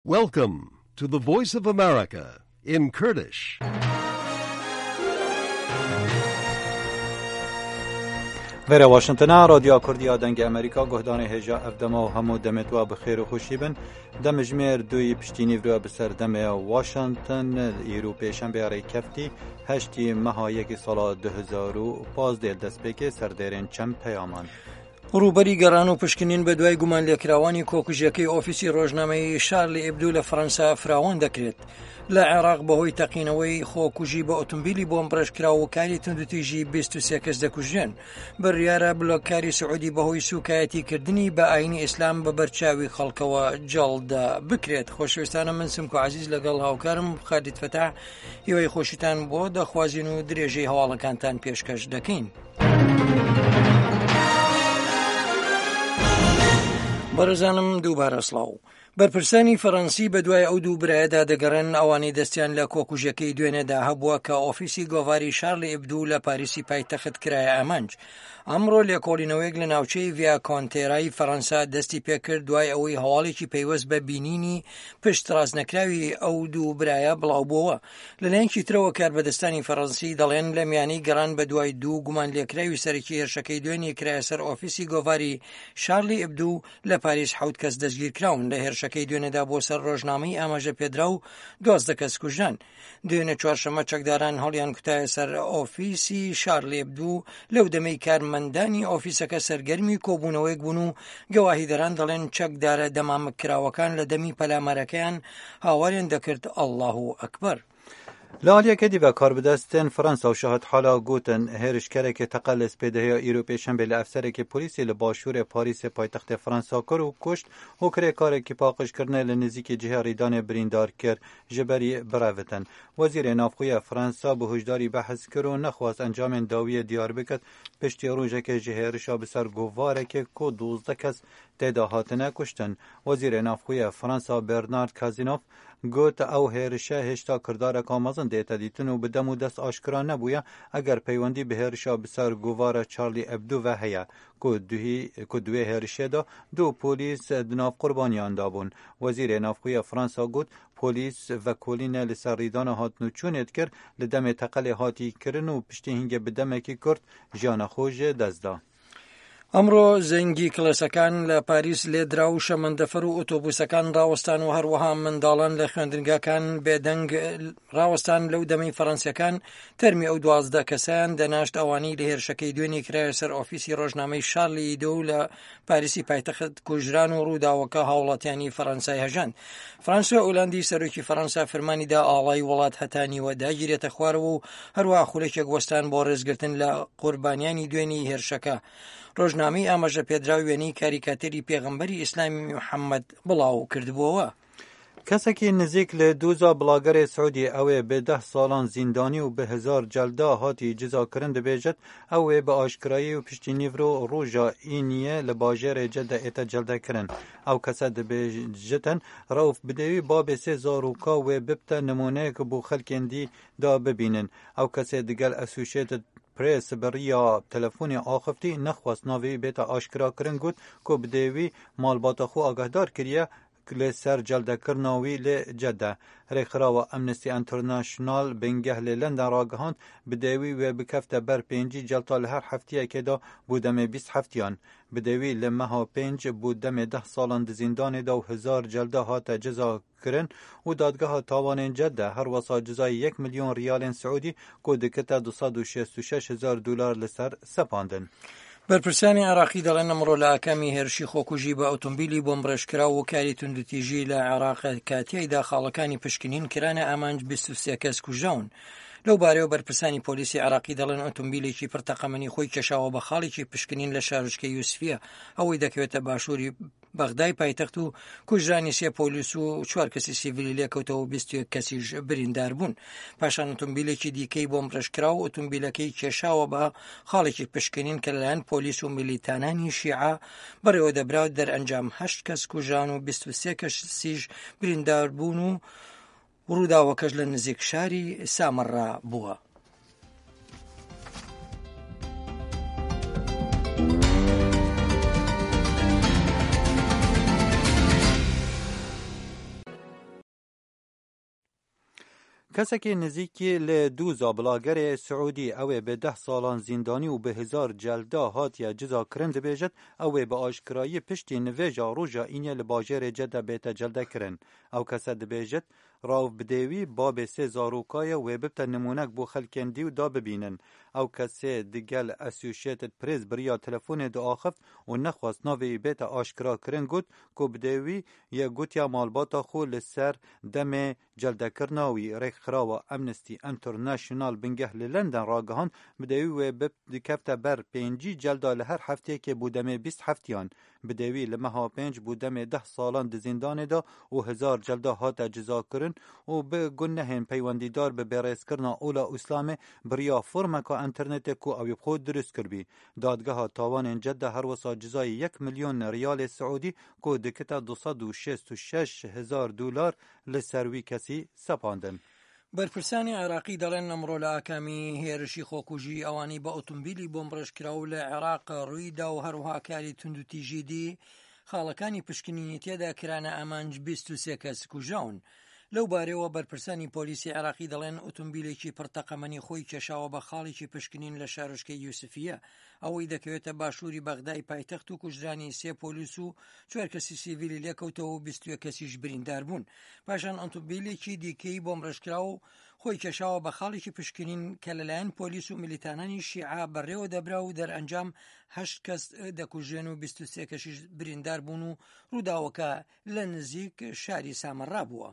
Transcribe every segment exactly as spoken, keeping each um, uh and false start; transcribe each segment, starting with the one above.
Welcome to the Voice of America in Kurdish. وره واشنطن رادیو کردی دنگ امریکا گهدان هجا افدما و همو دمت و بخیر و خوشی بن دم جمیر دوی پشتینی رو بسر دم واشنطن ایرو پیشن بیاره کفتی هشتی مها یک سال دو هزار و پانزده دست بکه سردرین چم پیامان ڕووبەری گەڕان و پشکنین بە دوای گومان لێکراوانی کۆکوژەکەی ئۆفیسی ڕۆژنامەی شارلی ئێبدو لە فەڕەنسا فراوان دەکرێت. لە عێراق بەهۆی تەقینەوەی خۆکوژی بە ئۆتۆمبیلی بۆم ڕێژکراو و کاری توندوتیژی بیست و سێ کەس دەکوژێن. بڕیارە بلۆکاری سعودی بەهۆی سوکایەتی کردنی بە ئاینی ئیسلام بە بەرچاوی خەڵکەوە جەڵدا بکرێت. خۆشەویستانە من سمک و عەزیز لەگەڵ هاوکارم خالید فەتاح هیوای خۆشیتان بۆ دەخوازین و درێژەی هەواڵەکانتان پێشکەش دەکەین. بەڕێزانم دووبارە سڵاو. بەرپرسانی فەڕەنسی بە دوای ئەو دوو برایەدا دەگەڕێن ئەوانەی دەستیان لە کۆکوژەکەی دوێنێدا هەبووە کە ئۆفیسی گۆڤاری شارلی ئێبدو لە پاریسی پایتەخت کرایە ئامانج. ئەمڕۆ لێکۆڵینەوەیەک لە ناوچەی ڤیا کۆنتێرای فەڕەنسا دەستی پێکرد دوای ئەوەی هەواڵێکی پەیوەست بە بینینی پشت ڕاستنەکراوی ئەو دوو برایە بڵاو بووە. لەلایەنکی ترەوە کاربەدەستانی فەڕەنسی دەڵێن لە میانەی گەڕان بە دوای دوو گومان لێکراوی سەرەکی هێرشەکەی دوێنی کرایە سەر ئۆفیسی گۆڤاری شارلی ئێبدو لە پاریس حەوت کەس دەستگیر کراون. لە هێرشەکەی دوێنێدا بۆ سەر ڕۆژنامەی ئاماژە پێدرا و دوازدە کەس کوژران. دوێنێ چوارشەمە چەکداران هەڵیان کوتایە سەر ئۆفیسی شارلی ئێبدو. لەو دەمەی کارمەندانی ئۆفیسەکە سەرگەرمی کۆبوونەوەیەک بوون و گەواهیدەران دەڵێن چەکدارە دەمامکراوەکان لە دەمی پەلامارەکەیان هاواریان دەکرد ئەڵڵاه ئەکبەر. لالیەکە دیڤە کاربدەستن فرانسا و شاهد حالا گوتن هێرشکارێکی تەقەلس پێدەهەیە ئیرۆ پێشەنبێ لە ئەفسەرێکی پۆلیسی لە باشوورێ پاریسێ پایتەختێ فرانسا کرد و کوشت هۆکرێ کارێکی پاقشکردنە لە نزیکی جهە ڕیدانێ بریندار کرد ji berî biravitên. Wezîrê Navxweya Fransa bi hojdarî behs kir û nexwast encamên dawiyê diyar biket piştî rojekê ji hêrişa bi ser govarekê ku duzdeh kes têda hatine kuştin. Wezîrê Navxweya Fransa Bernard Cazeneuve got ew hêrişe hêşta kirdareka mezin dête dîtin û bi dem û dest aşkira nebûye eger peywendî bi hêrişa bi ser govara Charlie Hebdo ve heye ku duê hêrişê da du polîs di nav qurbaniyan dabûn. Wezîrê Navxweya Fransa got polîs vekolîne li ser rîdana hatnûçûnê dikir li demê teqelê hatî kirin û piştî hingê bi demekî Kurd jiyana xwe jê dest da. ئەمڕۆ زەنگی کڵێسەکان لە پاریس لێدرا و شەمەندەفەر و ئۆتۆبوسەکان ڕاوەستان و هەروەها منداڵان لە خوێندنگاکان بێدەنگ ڕاوەستان. لەو دەمەی فەڕەنسیەکان تەرمی ئەو دوازدە کەسیان دەناشت ئەوانەی لە هێرشەکەی دوێنی کرایە سەر ئۆفیسی ڕۆژنامەی شارلی ئێبدو لە پاریسی پایتەخت کوژران و ڕووداوەکە هاوڵاتیانی فەڕەنسای هەژاند. فرانسوای ئۆلاندی سەرۆکی فەڕەنسا فەرمانیدا ئاڵای وڵات هەتانیوە داگیرێتە خوارەوە و هەروەها خولەکێک وەستان بۆ ڕێزگرتن لە قوربانیانی دوێنی هێرشەکە. ڕۆژنامەی ئاماژە پێدراوی وێنەی کاریکاتێری پێغەمبەری ئیسلامی محەممەد بڵاو کردبووەوە. کەسێکی نزیک لە دووزا بڵاگەرێ سعودی ئەوێ بێ دە ساڵان زیندانی و بە هزار جەلدا هاتی جزاکردن دەبێژێت ئەوێ بە ئاشکرایی و پشتی نیڤرۆ ڕۆژا ئینیە لە باژێرێ جەدە ئێتە جەلدەکردن. ئەو کەسە دەبێژێتن ڕەوف بدەوی بابێ سێ زاروکا وێ ببتە نمونەیەک بۆ خەلکێندی دا ببینن. ئەو کەسێ دگەل ئەسوشێتت پرس برییا تلفونی آخفتی نخواست ناوی بیتا آشکرا کرن گوت که بدهوی مالباتا خو آگهدار کریه کلی سر جلده کرناوی لی جده. ریخرا و امنستی انترناشنال بنگه لی لندن راگهاند بدهوی و بکفته بر پینجی جلتا لهر هفتیه که دا بودم بیست هفتیان. بدهوی لمها پینج بودم ده سالان زندان دا و هزار جلده هات جزا کرن و دادگاه تاوان جده هر وسا جزای یک میلیون ریال سعودی که دکتا دوصد و شصت و شش هزار دلار لسر سپاندن. بەرپرسانی عێراقی دەڵێن ئەمڕۆ لە ئاکامی هێرشی خۆکوژی بە ئۆتۆمبیلی بۆم ڕێژکراو و کاری توندوتیژی لە عێراق کاتیایدا خاڵەکانی پشکنین کرانە ئامانج بیست و سێ کەس کوژراون. لەو بارەوە بەرپرسانی پۆلیسی عێراقی دەڵێن ئۆتۆمبیلێکی پڕتەقەمەنی خۆی کێشاوە بە خاڵێکی پشکنین لە شارۆچکەی یوسفیە ئەوەی دەکەوێتە باشووری بەغدای پایتەخت و کوژرانی سێ پۆلیس و چوار کەسی سیڤیلی لێکەوتەوە و بیست و یەک کەسیش بریندار بوون. پاشان ئۆتۆمبیلێکی دیکەی بۆم ڕێژکراو و ئۆتۆمبیلەکەی کێشاوە بە خاڵێکی پشکنین کە لەلایەن پۆلیس و میلیتانانی شیعە بەڕێوە دەبراوە دەرئەنجام هەشت کەس کوژران و بیست و سێ کەسیش بریندار بوون و ڕووداوەکەش لە نزیک شاری سامەڕا بووە. کەسێکی نزیکی لە دووزا بلاگەرێ سعودی ئەوێ بە ده ساڵان زیندانی و بە هزار جەلدا هاتیە جزاکردن دەبێژێت ئەوێ بە ئاشکرایی پشتی نوێژا ڕۆژا ئینە لە باژێرê جەدە بێتە جەلدەکردن. ئەو کەسە دەبێژێت ڕاو بدێوی بابێ سێ زارۆکایە وێ ببتە نمونەک بۆ خەلکێن دی و دا ببینن. ئەو کەسێ دیگەل ئەسوشێتت پرێز بریا تەلەفۆنێ داخست و نەخواست ناوێ بێتە ئاشکراکردن گوت کو بدێوی یە گوتیا مالباتا خۆ لەسەر دەمێ جەلدەکردناوی ڕێکخراوە ئەمنستی ئەنتەرناشنال بنگەه لە لەندەن ڕاگەهاند بدێوی وێ بکەفتە بەر پێنجی جەلدا لە هەر هەفتێکێ بوو دەمێ بیست هەفتیان. بدێوی لە مەها پێنج بوو دەمێ ده ساڵان di زیندانێدا و هزار جەلدا هاتە جزاکردن و بە گونەهێن پەیوەندیدار بە بێڕێزکردنا ئولا ئوسلامێ بریا فۆرمەکە ئەنتەرنێتێک و ئەوی خۆ دروست کردبی. دادگەها تاوانên جەدە هەروەسا جزای یەک ملیۆن ریالê سعودی کو dikete du sed û şêst û şeş hezar dolar li ser wî kesî sepandin. بەرپرسانی عێراقی دەڵێن ئەمڕۆ لە ئاکامی هێرشی خۆکوژی ئەوانی بە ئۆتۆمبیلی بۆمڕێژکراو لە عێراق ڕوویدا و هەروەها کاری تونند و تیژی دی خاڵەکانی پشکنینی تێدا کرانە ئامانج بیست و سێ کەس کوژاون. لەو بارەوە بەرپرسانی پۆلیسی عێراقی دەڵێن ئۆتۆمبیلێکی پڕتەقەمەنی خۆی کێشاوە بە خاڵێکی پشکنین لە شارۆچکەی یوسفیە. ئەوەی دەکەوێتە باشووری بەغدای پایتەخت و کوژرانی سێ پۆلیس و چوار کەسی سیڤیلی لێکەوتەوە و بیست و یەک کەسیش بریندار بوون. پاشان ئۆتۆمبیلێکی دیکەی بۆمڕێژکراو و خۆی کێشاوە بە خاڵێکی پشکنین کە لەلایەن پۆلیس و میلیتانانی شیعە بەڕێوە دەبرا و دەرئەنجام هەشت کەس دەکوژێن و بیست و سێ کەسیش بریندار بوون و ڕووداوەکە لە نزیک شاری سامەڕا بووە.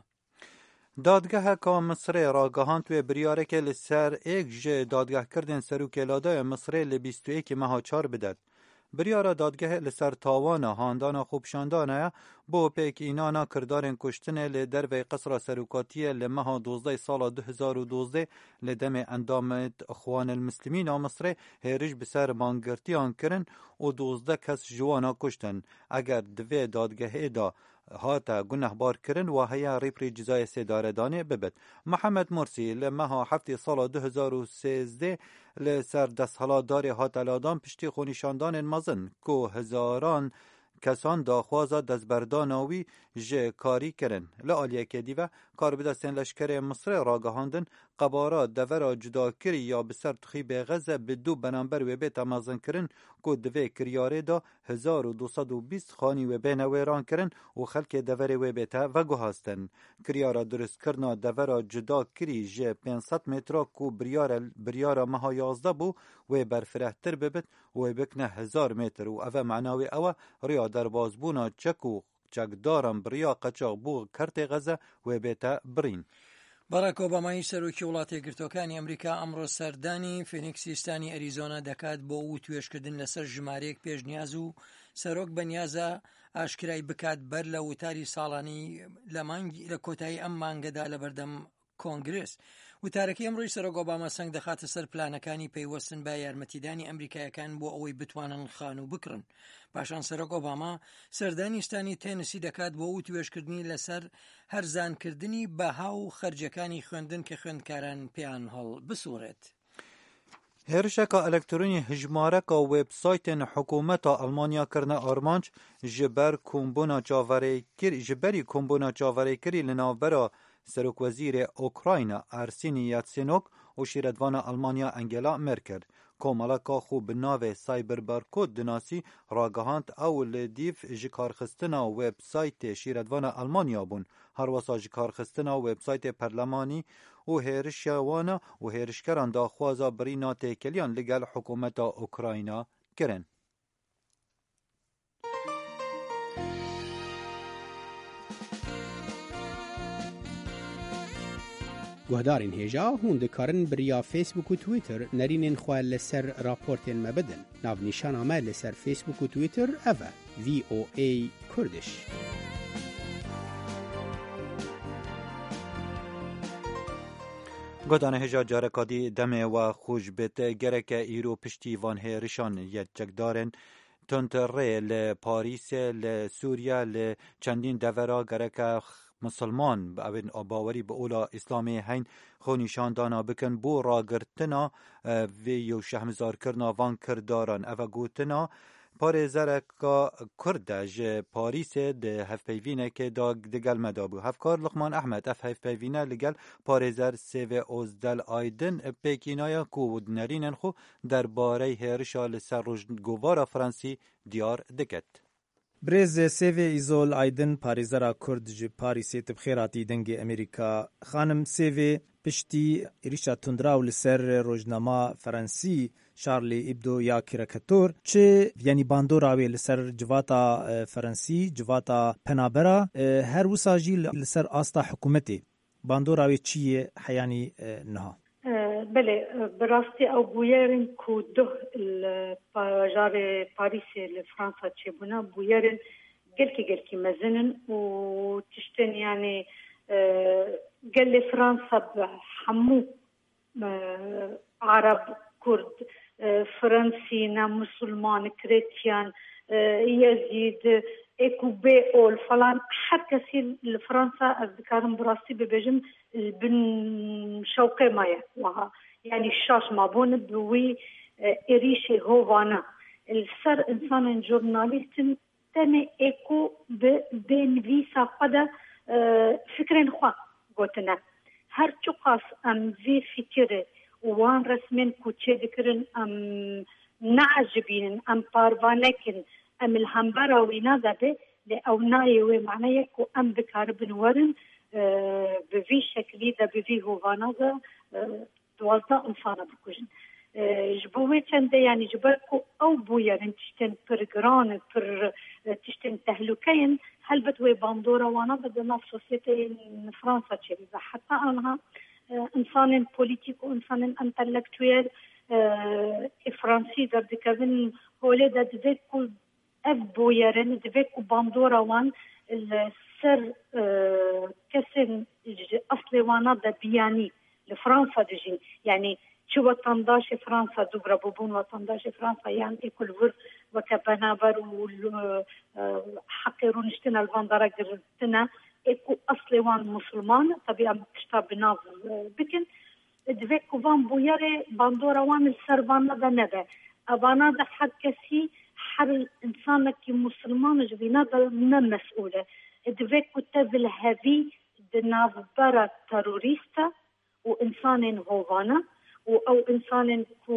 دادگەهەکە مسرê ڕاگەهاند wê biryareke li ser êk ji dadgehkirên serokêladaya Misrê li bîst û yekê meha çar bidet. Biryara dadgehê li ser tawana handana xwepşandana ye bo pêkînana kirdarên kuştinê li dervey qesra serokatiyê li meha dozdeh sala du hezar û dozdeh li demê endamên Xwanil Mislimîn a Misrê hêrîş bi ser bangirtiyan kirin û dozdeh kes ji wan kuştin. Eger di vê dadgehê da هاتا گنهبار کرن و هیا ریپری جزای سیداردانه ببد. محمد مرسی لمها هفته سال دو هزار و سیزده لسر دستحلا داری هاتا لادان پشتی خونیشاندان مزن که هزاران کسان داخوازا دزبرداناوی جه کاری کرن. لعالیه که دیوه کاربدستین لشکر مصر راگهاندن قبارا دورا جدا کری یا بسر تخی به غزه به دو بنامبر و بیت مازن کرن که دوی کریاره دا هزار و دوصد و بیست خانی و بین ویران کرن و خلک دوری و بیت و گوهاستن. کریارا درست کرنا دورا جدا کری جه پانصد مترا که بریار بریارا مها یازده بو و برفرهتر ببت و بکنه هزار متر و اوه معناوی اوه ریا در بازبونا چک و چکدارم بریا قچاق بو کرت غزه و بیت برین. باراک ئۆبامای سەرۆکی وڵاتە یەکگرتووەکانی ئەمریکا ئەمڕۆ سەردانی فینیکسیستانی ئەریزۆنا دەکات بۆ و توێژکردن لەسەر ژمارەیەک پێشنیاز و سەرۆک بەنیازە ئاشکرای بکات بەر لە وتاری ساڵانی لە مانگی لە کۆتایی ئەم مانگەدا لە بەردەم کۆنگرس. وتارەکەی ئەمڕۆی سەرۆک ئۆباما سەنگ دەخاتە سەر پلانەکانی پەیوەستن بە یارمەتیدانی ئەمریکایەکان بۆ ئەوەی بتوانن خان و بکڕن. پاشان سەرۆک ئۆباما سەردانیستانی تێنسی دەکات بۆ و توێژکردنی لەسەر هەرزانکردنی بەها و خەرجەکانی خوێندن کە خوێندکاران پێیان هەڵ بسوورێت. هێرشێکە ئەلکترۆنی هژمارەکە وێبسایتên حکوومەتا ئەڵمانیا کردنە ئارمانج ji ber کومبونا çaverêkirî ji berî kombûna çaverêkirî li navbera Serokvezîrê Ukrayna Arsînî Yatsenok û şîretvana Almanya Angela Merkel. Komaleka xwe bi navê Cyberbarcode dinasî ragihand ew li dîv ji karxistina websaytê şîretvana Almanya bûn. Herwesa ji karxistina websaytê perlemanî û hêrişa wan û hêrişkeran daxwaza birîna têkiliyan li gel hikûmeta Ukrayna kirin. گهدارین هێژا هون دikarin biriya Facebook û Twitter nerînên xwe li ser raportên me bidin. Navnîşana me li ser Facebook û Twitter ev e V O A Kurdish. گۆدانە هێژا جارەکادی دەمێ و خۆش بێت گەرەکە ئیرۆ پشتی وان هێرشان یەکجەکدارن تۆنتەڕێ لە پاریسێ لە سووریا لە چەندین دەڤەرا گەرەکە مسلمان ئەوێن باوەری بە ئۆلا ئیسلامی هەین خۆ نیشاندانا بکەن بۆ ڕاگرتنا وێ و شەهمزارکردنا وان کرداران ئەvە گوتنا پارێزەرێک کورد ji Parîsê di hevpeyvînekê da digel me dabû. Hevkar Luqman Ehmed ev hevpeyvîne li gel parêzer Sêvê Ozdel Aydin pêkînaya ku nerînên xwe derbarey hêrişa li ser rojgovara Fransî diyar diket. Brêz Sêvê İzol Aydin parêzera Kurd ji Parîsê tib xêratî dengê Amerîka. Xanim Sêvê piştî êrişa tundra û li ser rojnama Fransî Charlie Hebdo ya karikatûr çi yanî bandora wê li ser civata Fransî, civata penabera her wisa jî li ser asta hikûmetê. Bandora wê çi ye heyanî niha? بله براستی او بویرن کو دو جار پاریس لفرانسا چبونا بویرن گلکی گلکی مزنن و تشتن يعني قال فرنسا بحمو عرب كرد فرنسينا مسلمان كريتيان يزيد ايكو بي اول فلان حد كثير لفرنسا اذكارن براسي ببجن بن شوقي مايا وها يعني الشاش ما بون بوي اريشي هوفانا السر انسان جورناليست تاني ايكو بين فيسا قدا فكرين خوا قوتنا هر چوقاس ام في فكره وان رسمين كوتشي ذكرن ام نعجبين ام بارفانكن ام الهمبرا وينادا به لأوناي ومعناه كو ام بكاربن ورن بفي شكلي دا بفي هوفانادا دوازده انسانا بكوجن جبوه چنده يعني جبركو او بويرن تشتن برگران پر تشتن تهلوكين هلبت وي باندورا وانا بدا ناف سوسيتي فرنسا تشيبا حتى انها انسان بوليتيك وانسان انتلكتويل فرنسي دا بكابن هولي دا دفيكو اف بويرن دفيكو باندورا وان السر كسن اصلي وانا دا بياني لفرنسا دجين يعني شو وطنداش فرنسا دوبرا بوبون وطنداش فرنسا يعني كل ورد وكبنابر وحقيرون اشتنا الفاندارا قررتنا ايكو اصلي وان مسلمان طبيعا كشتاب بناظ بكن دفيكو فان بويري باندورا وان السربانا دا نبا ابانا دا حد كسي حر انسانك مسلمان جبينا دا من مسؤولة دفيكو تبل هذي دناف برا تروريستا وانسان هوفانا او انسان كو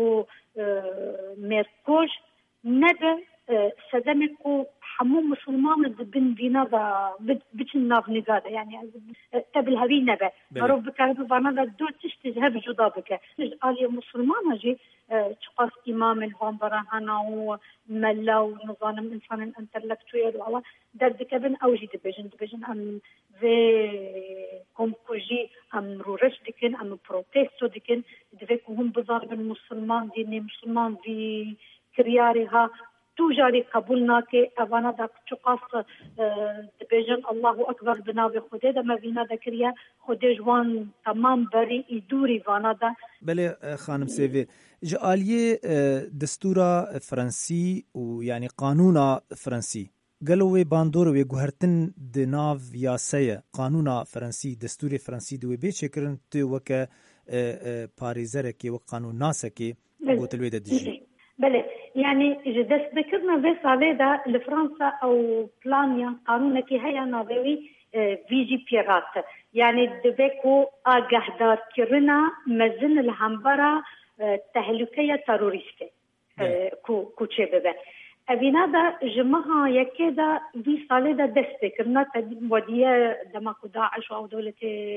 ميركوج نبا سدمكو حمو مسلمان بن بينادا بتشناف نقاده يعني تبل هذي نبا مروف بكارب بانادا دو تشتهب جدابك آلية مسلمان جي تقاس إمام الفانبراهانا وملا ونظام إنسان انتلكتويل وعلا درد كبن أوجي دبجن دبجن أم في كومكوجي أم رورش دكن أم بروتيستو دكن دفكو هم بضارب المسلمان ديني مسلمان في كريارها توجاري قبولنا كي أفانا داك تقاس دبجن الله أكبر بنابي خده دا ما فينا ذكريا خده جوان تمام بري إدوري فانا دا بله خانم سيفي جالية دستورة فرنسي ويعني قانونا فرنسي قالوا باندور وي جوهرتن دناف ياسية قانونا فرنسي دستوري فرنسي دوي بيشكرن تو وكا باريزركي وقانون ناسكي قوت الويدة ديجي بله يعني جدس ذكرنا بس عليه ده لفرنسا او بلانيا قانونك هي ناوي فيجي بيرات يعني دبكو اغهدار كرنا مزن الهمبرا تهلكيه تروريستي كو كو تشبه ابينا دا جماعه يكدا في صالده دستكرنا وديه دماغ داعش او دوله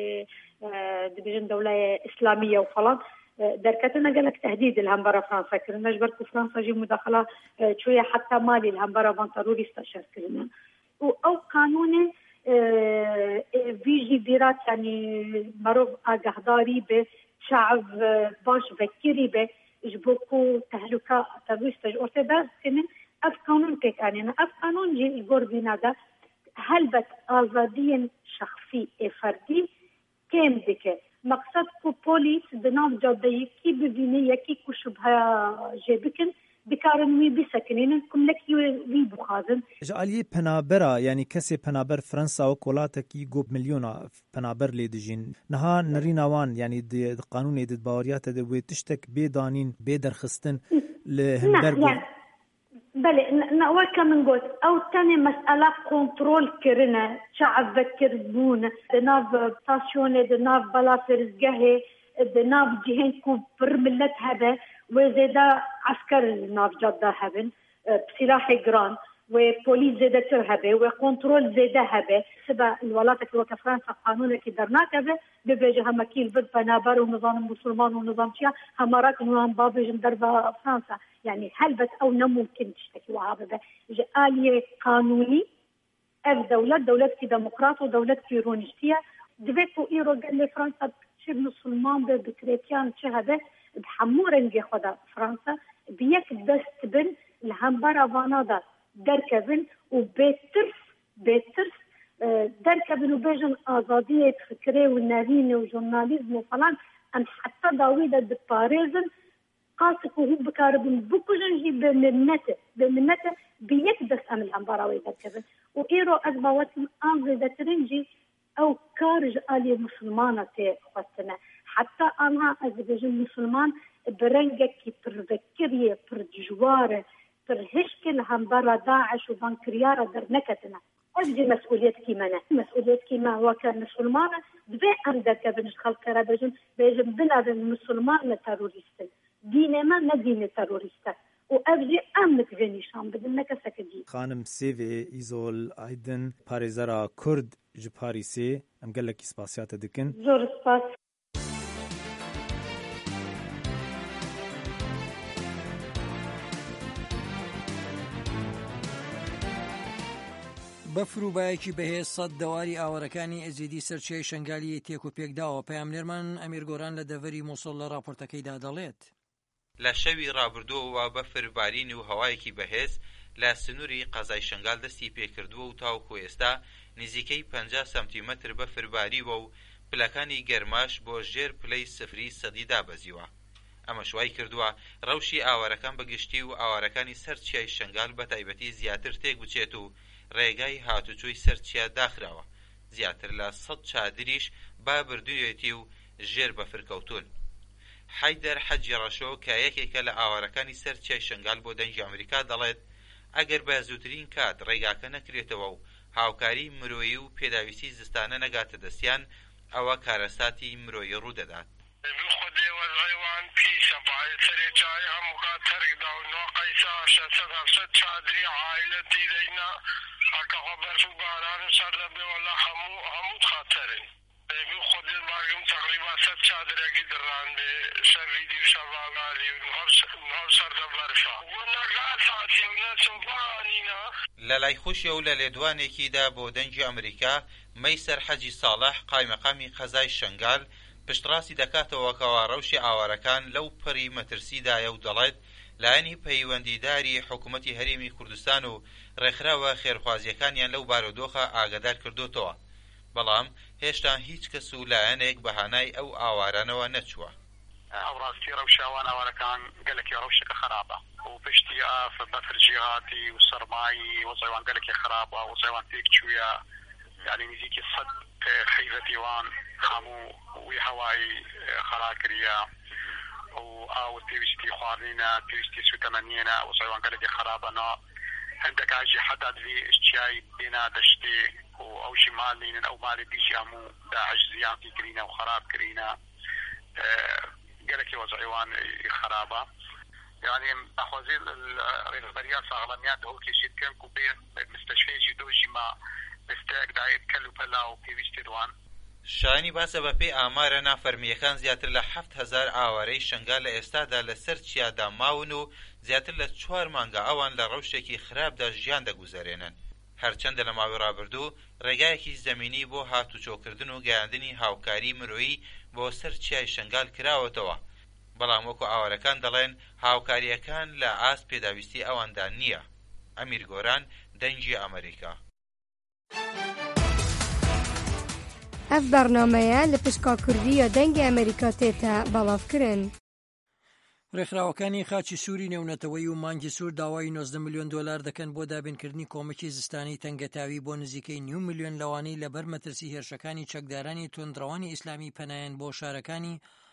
دبجن دوله اسلاميه وفلان دركتنا قالك تهديد الهمبرا فرنسا كرنا جبرت فرنسا جي مداخله شويه حتى مالي الهمبرا بان تروريستا شاركنا او قانون فيجي بيرات يعني معروف اغهداري بشعب باش بكيري به جبوكو تهلكه ترويستا اورتداس كمان اف قانون كيك يعني اف قانون جي الغوربينا دا هلبت ازاديا شخصي فردي كم ديك مقصد كو بوليس بناف جادة كي ببيني يكي كو شبها جيبكن بكارنوي بسكنين كم لك يوي بخازن جعلي پنابرا يعني كسي پنابر فرنسا وكولاتا كي قوب مليونا پنابر ليدجين نها نريناوان يعني دي قانوني دي باوريات دي ويتشتك بيدانين بيدرخستن لهمبرغو بله نوکه من گوت او تنی مسئله کنترل کرنه شعب کردبون دناف تاسیون دناف بلا فرزگه دناف جهن کو پر ملت هبه و زیده عسكر ناف جاده هبن بسلاح جران وبوليس زيادة ترهبه وكنترول زيادة هبه سبا الولايات كوكا فرنسا قانون كي درناكبه ببيجي هما كيل بد بنابر ونظام المسلمان ونظام شيا هما راك نظام بابيج دربا فرنسا يعني هل بس او ممكن تشتكي وعابه آلية قانوني اف دولة دولة كي ديمقراط ودولة كي رونشتية دفيتو ايرو قال لي فرنسا شي مسلمان بكريتيان شهده بحمورنجي خدا فرنسا بيك دست بن الهمبرا فانادا دركبن وبيترس بيترس دركبن وبيجن آزادية فكرة والنارين وجورناليزم وفلان أم حتى داويدة بباريزن قاسك وهو بكاربن بكوجن جي بمنة بمنة بيكدس أم الهمبراوي دركبن وإيرو أزباواتن آنزي ترنجي أو كارج آلي مسلمانة خواتنا حتى أنا أزباجن مسلمان برنجك برذكرية برجوارة ترهشكل هم برا داعش وبنكريارة درنكتنا أجي مسؤوليتك منا مسؤوليتك ما هو كان مسلمان دبي عندك بنش خلق رابجن بيجن بلاد المسلمان تروريست دين ما ندين تروريست وأبجي أمك فينيشان بدنك سكدي خانم سيفي إيزول أيضا باريزارا كرد جباريسي أم قال لك إسباسيات دكن زور سباس بەفروبایەکی بەهێز سەد دەواری ئاوەرەکانی ئەزیدی سەرچێی شنگالی تێک و پێکداوە پاملێرمان ئەمیر گۆران لە دەڤەری مووسڵ لە راپۆرتەکەیدا دەڵێت لە شەوی ڕابردووەوە بەفربارینی و هەوایەکی بەهێز لە سنووری قەزای شنگال دەستی پێکردووە و تاوەکو ئێستا نزیکەی پەنجا سانتیمەتر بەفرباریوە و پلەکانی گەرماش بۆ ژێر پلەی سفری سەدی دابەزیوە. ئەمە شوای کردووە ڕەوشی ئاوارەکان بەگشتی و ئاوارەکانی سەرچیای شنگال بە تایبەتی زیاتر تێک بچێت و ڕێگای هاتوچۆی سەرچیا داخراوە. زیاتر لە سەد چادریش با بردوویەتی و ژێر بەفرکەوتون. حەیدەر حەجی ڕەشۆ کە یەکێکە لە ئاوارەکانی سەرچیای شنگال بۆ دەنگی ئەمریکا دەڵێت ئەگەر بە زووترین کات ڕێگاکە نەکرێتەوە و هاوکاری مرۆیی و پێداویستی زستانە نەگاتە دەستیان ئەوە کارەساتی مرۆیی ڕوودەدات. خودی وضعیوان پیشە باید سەرێکای هەمووکات تەرکدا و نۆقەیسا شەسەد هەفسەد چادری عائلەتی دەینا ئەکەخۆ بەرف و باران سەر دەبێ وەلا هەموو هەموو خاتەرن بێبی خودی بارگم تقریبا سەد چادرێکی دڕان بێ شەڤیدی و شەڤاگالی و نهەو سەردە بەرفا وە نەگات هاتی و نەچۆبانینا. لە لای خوشیە و لە لێدوانێکیدا بۆ دەنگی ئەمریکا مەیسەر حەجی ساڵح قایمەقامی قەزای شنگال پشتڕاستی دەکاتەوە کەوا ڕەوشی ئاوارەکان لەو پەری مەترسیدایە و دەڵێت لایەنی پەیوەندیداری حکوومەتی هەرێمی کوردستان و ڕێکخراوە خێرخوازیەکانیان لەو بارودۆخە ئاگادار کردوتەوە، بەڵام هێشتا هیچ کەس و لایەنێک بەهانای ئەو ئاوارانەوە نەچووە. ئەو ڕاستی ڕەوشاوان ئاوارەکان گەلێکی ڕەوشەکە خراپە و پشتی ئاف بەفرجیهاتی و سەرمایی وەزەیوان گەلێکی خراپە وەزەیوان تێک چوویە یعنی نزیکی سەد خەیڤەتیوان هەموو وی هەوایی خراکریە و ئاو پێویستی خواردنینە پێویستی سوتەمەنیێنە وەزەیوان گەلێکی خراپەنە هەندێکاژی حەتا دوێ شتیای بێنا دەشتێ و ئەوشی مالینن ئەو مالی دیشی هەموو داعش زیانتی کرینە و خراپ کرینە گەلێکی وەزەیوان خراپە. يعني أخوزي الرئاسة ساغلانيات هو كيشيد كان كوبين مستشفى جدوجي ما مستاق دايت كلو بلا وبيويستي دوان. شایانی باسە بە پێی ئامارە نافەرمیەکان زیاتر لە حەفت هەزار ئاوارەی شنگال لە ئێستادا لەسەر چیادا ماون و زیاتر لە چوار مانگە ئەوان لە ڕەوشێکی خراپدا ژیان دەگوزارێنن. هەرچەندە لە ماوەی ڕابردوو ڕێگایەکی زەمینی بۆ هاتوچۆکردن و گەیاندنی هاوکاری مرۆیی بۆ سەر چیای شنگال کراوەتەوە، بەڵام وەکو ئاوارەکان دەڵێن هاوکاریەکان لە ئاست پێداویستی ئەواندا نییە. ئەمیر گۆران، دەنگی ئەمریکا. ئەف بەرنامەیە لە پشکا کوردیە دەنگی ئەمریکا تێتە بەڵاوکردن. ڕێکخراوەکانی خاچی سووری نێونەتەوەی و مانگی سوور داوای نۆزدە میلیۆن دۆلار دەکەن بۆ دابینکردنی کۆمەکی زستانی تەنگەتاوی بۆ نزیکەی نیو میلیۆن لەوانەی لەبەر مەترسی هێرشەکانی چەکدارانی تۆندڕەوانی ئیسلامی پەنایەن بۆ شارەکانی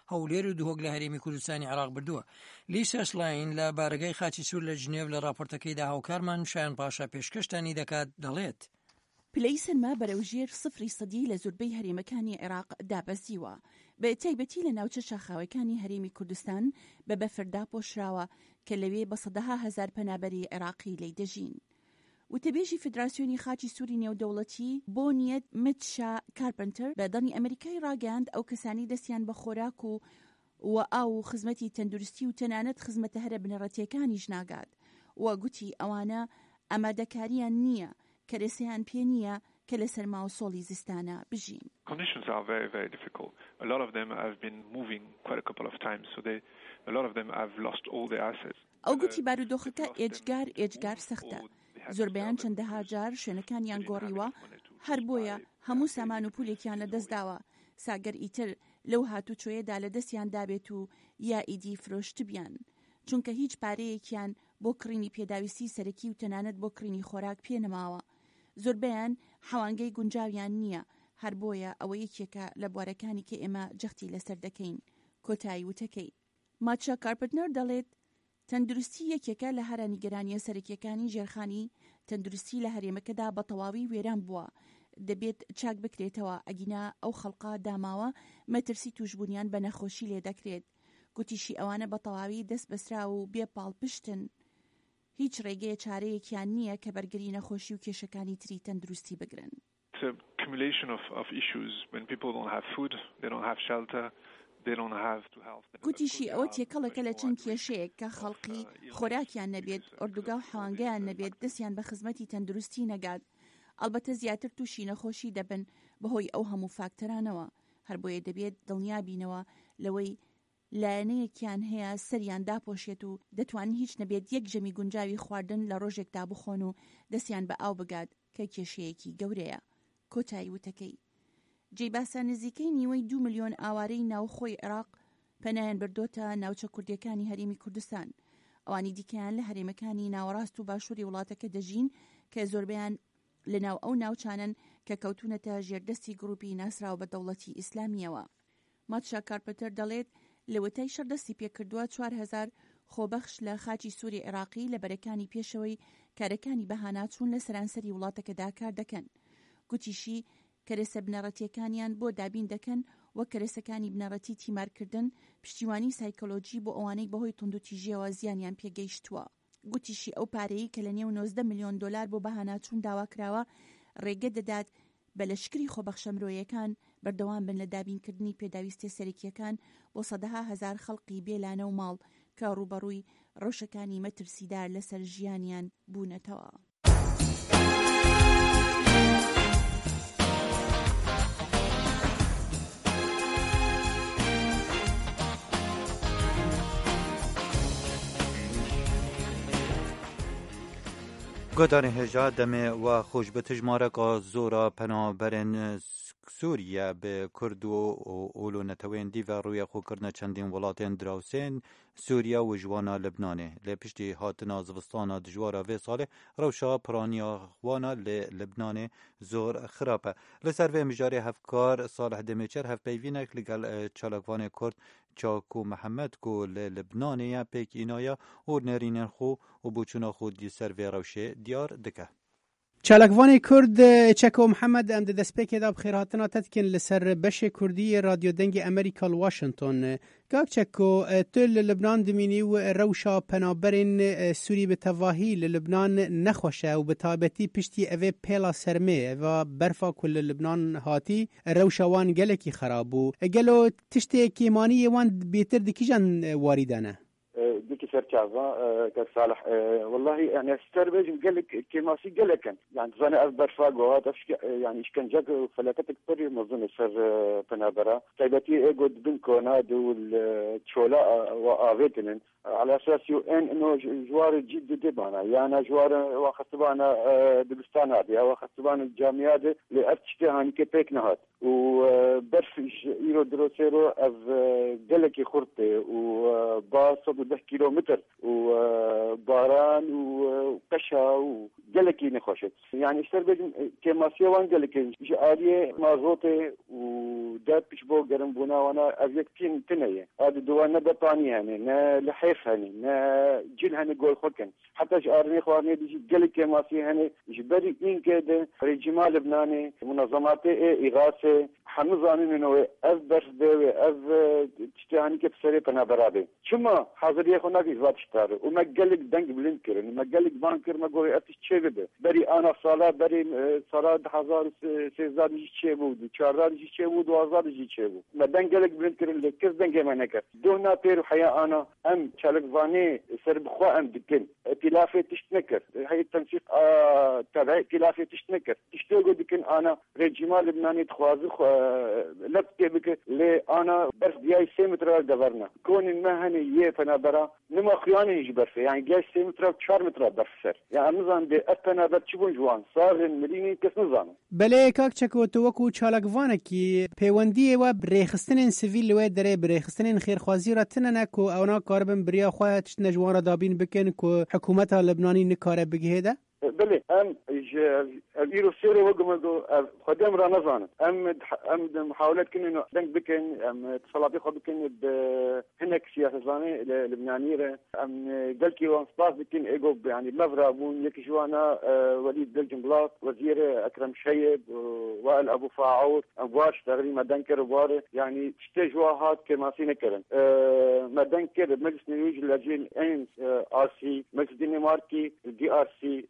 هەولێر و دوهۆک لە هەرێمی کوردستانی عێراق بردووە. لیسا شلاین لە بارگای خاچی سوور لە ژنێڤ لە راپۆرتەکەیدا هاوکارمان شایان پاشا پێشکەشتانی دەکات، دەڵێت پلەی سەرما بەرەوژێر سفری سەدی لە زۆربەی هەرێمەکانی عێراق دابەزیوە، بە تایبەتی لە ناوچە شاخاوەکانی هەرێمی کوردستان بە بەفردا پۆشراوە کە لەوێ بە سەدەها هەزار پەنابەری عێراقی لێی دەژین. وتەبێژی فیدراسیۆنی خاچی سووری نێودەوڵەتی بۆ نیەت متشا کارپنتەر بە دەنی ئەمریکای ڕاگەاند ئەو کەسانی دەستیان بە خۆراک و و ئاو خزمەتی تەندروستی و تەنانەت خزمەتە هەرە بنەڕەتیەکانیش ناگات، و گوتی ئەوانە ئامادەکاریان نییە، کەرەسەیان پێ نییە کە لە سەرما و سۆڵی زستانە بژین. Conditions are very, very difficult. A lot of them have been moving quite a couple of times, so they, a lot of them have lost all their assets. ئەو گوتی بارودۆخەکە ئێجگار ئێجگار سەختە. زۆربیان چەندەها جار شوێنەکانیان گۆڕیوە، هەر بۆیە هەموو سامان و پولێکیان لە دەستداوە. ساگەر ئیتر لەو هاتوچۆیەدا لە دەستیان دابێت و یا ئیدی فرۆشت بیان، چونکە هیچ پارەیەکیان بۆ کڕینی پێداویستی سەرەکی و تەنانەت بۆ کڕینی خۆراک پێنەماوە. زۆربیان حەوانگەی گونجاویان نییە، هەر بۆیە ئەوە یەکێکە لە بوارەکانی کە ئێمە جەختی لەسەر دەکەین. کۆتایی وتەکەی ماتشا کارپنتەر دەڵێت تەندروستی یەکێکە لە هەرە نیگەرانیە سەرەکیەکانی ژێرخانی تەندروستی لە هەرێمەکەدا بە تەواوی وێران بووە، دەبێت چاک بکرێتەوە، ئەگینا ئەو خەڵقا داماوە مەترسی توشبوونیان بە نەخۆشی لێ دەکرێت. گوتیشی ئەوانە بە تەواوی دەست بەسرا و بێپاڵ پشتن، هیچ ڕێگەیە چارەیەکیان نییە کە بەرگری نەخۆشی و کێشەکانی تری تەندروستی بگرن. It's a accumulation of, of issues when people don't have food, they don't have shelter. گوتیشی ئەوە تێکەڵەکە لە چەند کێشەیەک کە خەڵقی خۆراکیان نەبێت، ئۆردوگا و حەوانگەیان نەبێت، دەستیان بە خزمەتی تەندروستی نەگات. ئەلبەتە زیاتر تووشی نەخۆشی دەبن بەهۆی ئەو هەموو فاکتەرانەوە، هەر بۆیە دەبێت دڵنیا بینەوە لەوەی لایەنەیەکیان هەیە سەریان داپۆشێت و دەتوانن هیچ نەبێت یەک ژەمی گونجاوی خواردن لە ڕۆژێکدا بخۆن و دەستیان بە ئاو بگات کە کێشەیەکی گەورەیە. کۆتایی وتەکەی جێباسە نزیکەی نیوەی دو ملیۆن ئاوارەی ناوخۆی عێراق پەنایان بردۆتە ناوچە کوردیەکانی هەرێمی کوردستان. ئەوانی دیکەیان لە هەرێمەکانی ناوەڕاست و باشووری وڵاتەکە دەژین کە زۆربیان لەناو ئەو ناوچانن کە کەوتونەتە ژێردەستی گروپی ناسراو بە دەوڵەتی ئیسلامیەوە. ماتشا کارپەتەر دەڵێت لە وتای شەردەستی پێکردووە چوار هەزار خۆبەخش لە خاچی سووری عێراقی لە بەرەکانی پێشەوەی کارەکانی بەهاناچوون لە سەرانسەری وڵاتەکەدا کار دەکەن. گوتیشی کەرەسە بنەڕەتیەکانیان بۆ دابین دەکەن وە کەرەسەکانی بنەڕەتی تیمارکردن پشتیوانی سایکۆلۆجی بۆ ئەوانەی بەهۆی توندوتیژیەوە زیانیان پێگەیشتووە. گوتیشی ئەو پارەی کە لە نێو نۆزدە ملیۆن دۆلار بۆ بەهاناچوون داواکراوە ڕێگە دەدات بە لەشکری خۆبەخشە مرۆیەکان بەردەوام بن لە دابینکردنی پێداویستی سەرەکیەکان بۆ سەدەها هەزار خەڵقی بێلانە و ماڵ کە ڕوبەڕووی ڕەوشەکانی مەترسیدار لەسەر ژیانیان بوونەتەوە. گۆدانی هێژا دەمێ و خۆش بە تژمارەکە زۆرە پەنابەرن سووریا بە کورد و ئۆلۆنەتەوەین دیڤە ڕوویە خۆکردنە چەندین وڵاتێن دراوسێن سووریا و ژوانە لەبنانێ لە پشتی هاتنە زڤستانە دژوارە vê salê rewşa piraniya xwana lê Libnanê zor xirab e. Li ser vê mijarê hevkar Salih Demêçer hevpeyvînek li gel çalakvanê Kurd Çaku Mihemed ku li Libnanê ya pêkînaya û nêrînên xwe û bûçûna xwe dî ser vê rewşê diyar dike. چالکوانی کرد چکو محمد ام د دسپیک دا بخیراتنا تدکن لسر بش کردی رادیو دنگ امریکا واشنطن گاک چکو تل لبنان دمینی و روشا پنابرین سوری به تواهی لبنان نخوشه و به تابتی پشتی اوه پیلا سرمه و برفا کل لبنان هاتی روشا وان گلکی خرابو گلو تشتی کیمانی وان بیتر دکیجان واردانه ديك سرتشافا كصالح والله يعني استربج قال لك كيماسي قال لك يعني زانا اكبر فاقو هذا يعني ايش كان جاك فلاتك كبر مظن سر بنابرا تايبتي ايجود بنكو نادو التشولا وافيتن على اساس يو ان انه جوار جد دبانا يعني جوار واخصبانا دبستان هذه واخصبانا الجامعات اللي ارتشتي هاني كبيك نهات وبرف يرو دروسيرو اف دلكي خرطي وباص ده كيلومتر وباران وقشا وجلكي نخشت يعني اشتر بين كماسيوان جلكي جاليه مازوتي داد بيش بو قرن بونا وانا افيكتين تنية هذا دوانا بطاني يعني نا لحيف هني نا جيل هني قول خكن حتى شعرني خوارني دي قال كماسي هني جبري إن كده رجيم لبناني منظمات إغاثة حمزانين إنه أف برف ده أف تشتهاني كبسري بنا برابي شما حاضر يخونا في زاد شتار وما قالك دنق بلنكر ما قالك بانكر ما قوي أتش شيء بري أنا صلاة بري صلاة هزار سيزار يجي شيء بود چهارزار يجي شيء بود وازار يجي شيء بود ما دنقلك بلنكر اللي كيف دنق ما نكر دونا بير حياة أنا أم شالك فاني سر بخوا أم دكين ائتلافي تشتنكر هاي التنسيق آه تبع ائتلافي تشتنكر تشتوقو دكين أنا رجيم لبناني تخوازي لبتي بك لي أنا برف دياي سيمتر دبرنا كون المهني يه فنا برا نما خياني يجي برفه يعني جاي سيمتر وشار متر برفسر يعني نظام دي أتنا برتشبون جوان صار مليني كس نظام بله کاک چکو تو وکو چالکوانه کی پیوندی و برخستن سیویل و دره برخستن خیرخوازی را تننه کو اونا کاربن بریا خواه تشت نجوان را دابین بکن کو حکومت لبنانی نکاره بگهده؟ بله ام الفيرو سيري وقمدو خدام را نظان ام ام محاولات كن انه دنك بكن ام اتصالاتي خو بكن هناك سياسه زاني لبنانيه ام قالكي وان سباس بكن ايجو يعني مفرا بون يك جوانا وليد بلجن بلاط وزير اكرم شيب وائل ابو فاعور ابواش تقريبا دنكر وار يعني استجواهات كما سينكرن ما دنكر مجلس نيويج لاجين ان ار سي مجلس الدنماركي الدي ار سي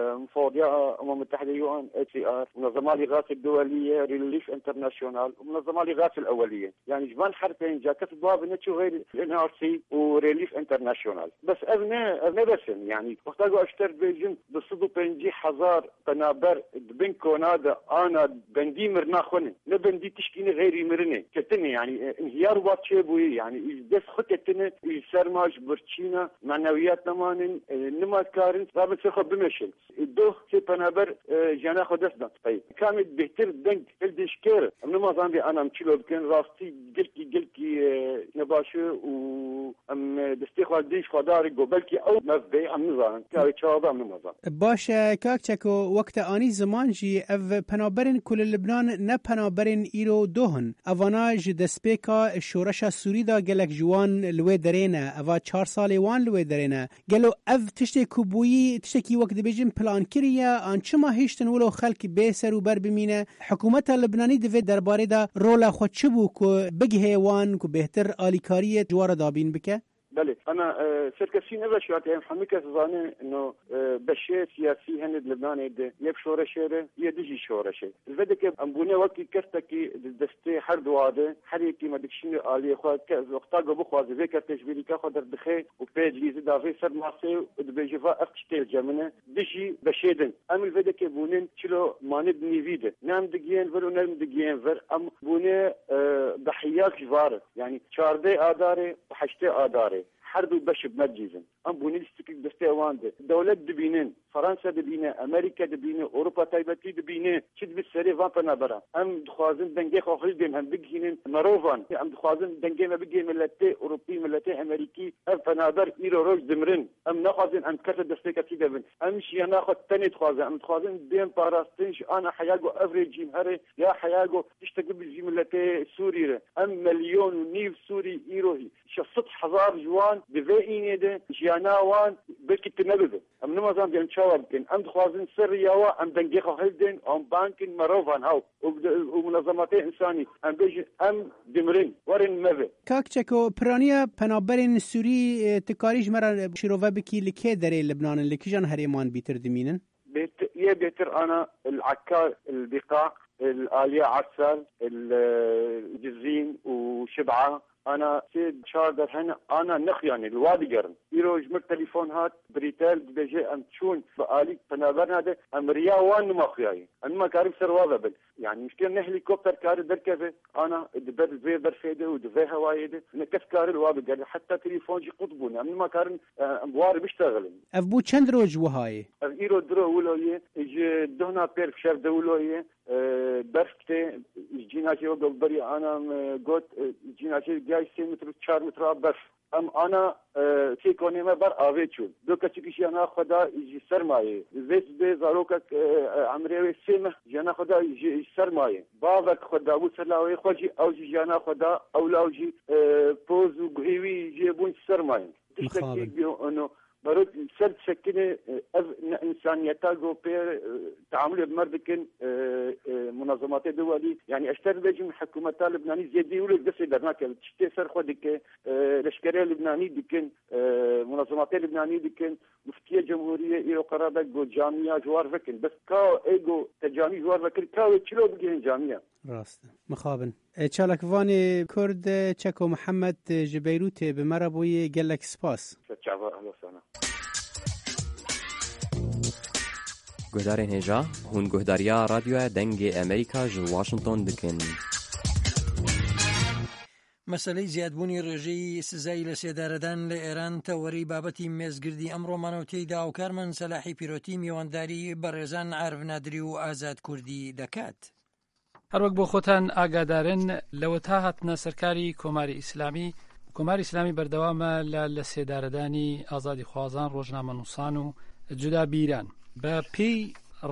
مفوضية الأمم المتحدة يو ان اتش سي ار منظمات الإغاثة الدولية ريليف انترناشونال ومنظمات الإغاثة الأولية يعني جبان حرفين جا كتب باب نتشو غير ان ار سي وريليف انترناشونال بس أبناء أبناء بسن يعني وقتاقو أشتر بيجن بصدو بنجي حزار بنابر بنكو نادا أنا بندي مرنا خوني نبندي تشكيني غيري مرني كتني يعني انهيار واتشي بوي يعني دس خطتنا سرماج برشينا معنويات نمانن نما كارن رابط سيخو بمشل الدوخ سي بنابر جانا خدسنا طيب كامل بهتر دنك الدشكير من ما زامبي انا مشلو بكن راستي قلكي قلكي نباشو و ام دستيخو ديش خداري قبلكي او مفبي ام نظام كاوي تشاوبا من نظام باش كاك تشكو وقت اني زمان جي اف بنابرن كل لبنان نه بنابرن ايرو دوهن افانا ج دسبيكا الشورش سوري دا قالك جوان لوي درينا افا چهار سالي وان لوي درينا قالو اف تشتي كوبوي تشتكي وقت بيجن بلان كريا ان چما هیشتن ولو خلق بيسر وبر بمينه حكومت اللبناني دفه درباره دا رولا خود چبو کو بگه وان کو بهتر آلیکاری جوار دابین بکه بله انا سركسي نبا شواتي محمد زاني انه بشي سياسي هند لبنان ده يب شورشه يدجي شورشه الفدك امبوني وقت كرتكي دستي حرد واده حريكي ما دكشني الي خو وقتا غبو خو زي كتجبيري كخدر دخي وبيج ليز دافي سر ماسي ودبيجفا اختي جمنه دجي بشيدن ام الفدك بونين كيلو ماند نيفيده نام دغين ولو نام دغين فر ام بوني ضحيات جوار يعني شاردي اداري وحشتي اداري حرب بش بمجيزن ام بوني استكك دستيوان ده دولت دبينين فرنسا دبينه امريكا دبينه اوروبا تايبتي دبينه شد بالسري فان برا ام دخوازن دنگي خو خدم هم بگينن مروفان ام دخوازن دنگي ما بگي ملتي اوروبي ملتي امريكي فنادر ايرو روج دمرن ام ناخذن ام كرت دستيكتي دبن ام شي ناخذ تاني دخوازن ام دخوازن بين باراستنش انا حياغو افريج هري يا حياغو تشتغل بالجي ملتي سوري ام مليون ونيف سوري ايروهي شفت حزار جوان دفاعيني ده جيانا وان بلكي تنبذ ام نمازان بيان شاوركن ام دخوازن سرياوا ام دنگيخو هلدن ام بانكن مروفان هاو ومنظمات انساني ام بيجي ام دمرين ورن مبه كاك چكو برانيا پنابرن سوري تكاريج مرا شروفا بكي لكي دري لبنان اللي كيجان هريمان بيتر دمينن بيت يا بيتر انا العكار البقاع الآلية عسل الجزين وشبعة أنا سيد شاردر هنا أنا نخياني الوادي قرن يرو جمر تليفون هات بريتال بيجي أم تشون بآلي فنابرنا ده أم ريا وان مخياي أنا ما كارب سروابا بل يعني مشكلة نه هليكوبتر كار دركفه أنا دبر زي برفيده ودفه هوايده نكس كار الوادي قرن حتى تليفون جي قطبون أنا ما كارن أموار بيشتغلن أفبو چند روج وهاي أف إيرو درو ولويه إج دهنا بيرك شاف دولويه برفته جيناشي وقبري أنا قلت جيناشي جاي سي متر چار متر برف ام انا في كونيما بر اويتشو دو كتشكي جانا خدا يجي سرمايه زيت بي زاروك عمري سيمه جانا خدا يجي سرمايه بابك خدا وسلاوي خوجي او جانا خدا او لاوجي بوز وغيوي يجيبون سرمايه تشتكي بيو انه برد سلت شكله إنسانيته جو بير تعامل بمردكن منظمات دولي يعني أشتر بيجي حكومة لبنانية زيادة يقولوا بس درناك تشتي سر خدك لشكرية لبنانية دكن منظمات لبنانية دكن مفتية جمهورية إيرو قرارك جو جامعة جوار فكن بس كاو إيجو تجامع جوار فكن كاو تشلو بيجين جامعة راست مخابن چالک وانی کرد چکو محمد جبیروت به مربوی گلک سپاس شعبا اهلا وسهلا گهدارین هجا هون گهداریا رادیو دنگ امریکا جو واشنطن دکن مەسەلەی زیادبوونی ڕێژەی سزای لە سێدارەدان لە ئێران تەوەری بابەتی مێزگردی ئەمڕۆمانە و تێیدا و کارمەند سەلاحی پیرۆتی میوانداری بەڕێزان عارف نادری و ئازاد کوردی دەکات. هەروەک بۆ خۆتان ئاگادارن لەوە تا هاتنە سەرکاری کۆماری ئیسلامی کۆماری ئیسلامی بەردەوامە لە لە سێدارەدانی ئازادی خوازان ڕۆژنامەنووسان و جودا بیران بە پێی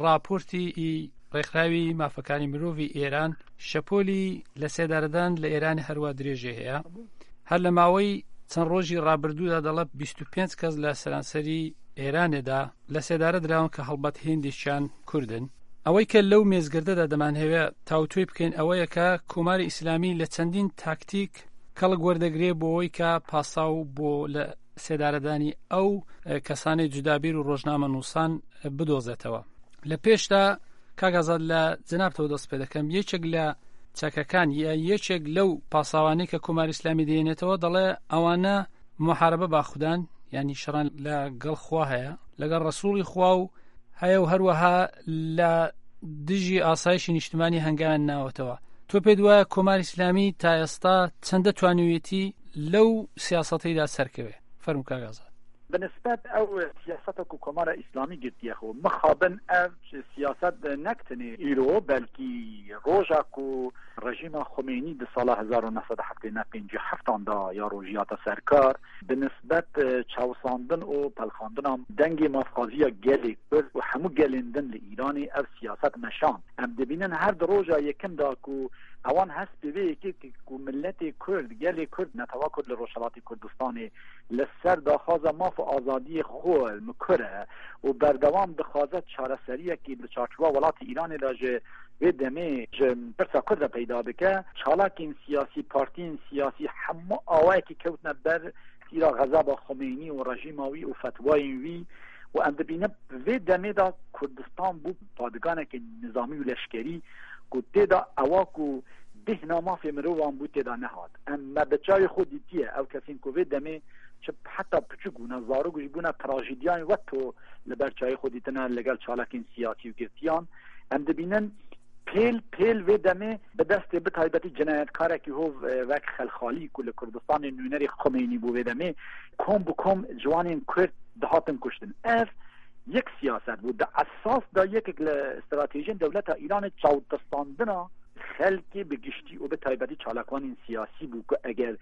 راپۆرتی ڕێکخراوی مافەکانی مرۆڤی ئێران شەپۆلی لە سێدارەدان لە ئێران هەروە درێژێ هەیە هەر لە ماوەی چەند ڕۆژی ڕابردوودا دەڵێت بیست و پێنج کەس لە سەرانسەری ئێرانێدا لە سێدارە دراون کە هەڵبەت هێندێکیان کوردن. ئەوەی کە لەو مێزگردەدا دەمانهەوێت تاوتوێ بکەین ئەوەیە کە کۆماری ئیسلامی لە چەندین تاکتیک کەڵک وەردەگرێ بۆ ئەوەی کە پاساو بۆ لە سێدارەدانی ئەو کەسانی جودابیر و ڕۆژنامە نووسان بدۆزێتەوە. لە پێشدا کاگازاد لە جەنابتەوە دەست پێ دەکەم یەکێک لە چاکەکان یا یەکێک لەو پاساوانەی کە کۆماری ئیسلامی دێنێتەوە دەڵێ ئەوانە محارەبە باخودان ینی شەڕان لە گەڵ خوا هەیە لەگەڵ ڕەسوڵی خوا و هەیە و هەروەها لە دژی ئاسایشی نیشتمانی هەنگاویان ناوەتەوە. تۆ پێ دوایە کۆماری ئیسلامی تا ئێستا چەندە توانوێتی لەو سیاسەتەیدا سەرکەوێ؟ فەرموو کاگازاد. بنسبت او سیاست کو کمار اسلامی گرتیه خو مخابن او سیاست نکتنی ایرو بلکی روژا کو رژیم خمینی د سال هزار و نهصد و هفتاد و پنج دا یا روژیات سرکار بنسبت چاوساندن و پلخاندن دنگ مافخازی گلی و همو گلندن ل ایرانی او سیاست نشان ام دبینن هر روژا یکم دا کو اوان هست بیوی که که ملت کرد گلی کرد نتوا کرد لروشلات کردستان لسر داخواز ماف آزادی خول مکره و بردوام دخوازت چارەسەریە که بچارچوبا ولات ایران لاجه و دمه پرسا کرد پیدا بکه چالاکین سیاسی پارتین سیاسی همه آوائی که کوتن بر تیرا غضب خمینی و رژیماوی و فتوای وی و اند بینه و دمه دا کردستان بود پادگانه که نظامی و لشکری که دا اواکو ده نامافی مروان بود دا نهاد اما بچای خودی تیه او کسین که و دمه چه حتی پچگونه زارو گوشبونه تراژیدیان و تو لبرچای خودیتنا لگل چالکین سیاسی و گرتیان هم دبینن پیل پیل و دمه به دست به تایبتی جنایتکاره که هو وک خلخالی کل کردستان نونری خمینی بو و دمه کم بو کم جوانین کرد دهاتن کشتن اف یک سیاست بود در اساس دا یک استراتژی دولت ایران چاودستاندنا خلکی بگشتی و به تایبتی چالکوان سیاسی بود که اگر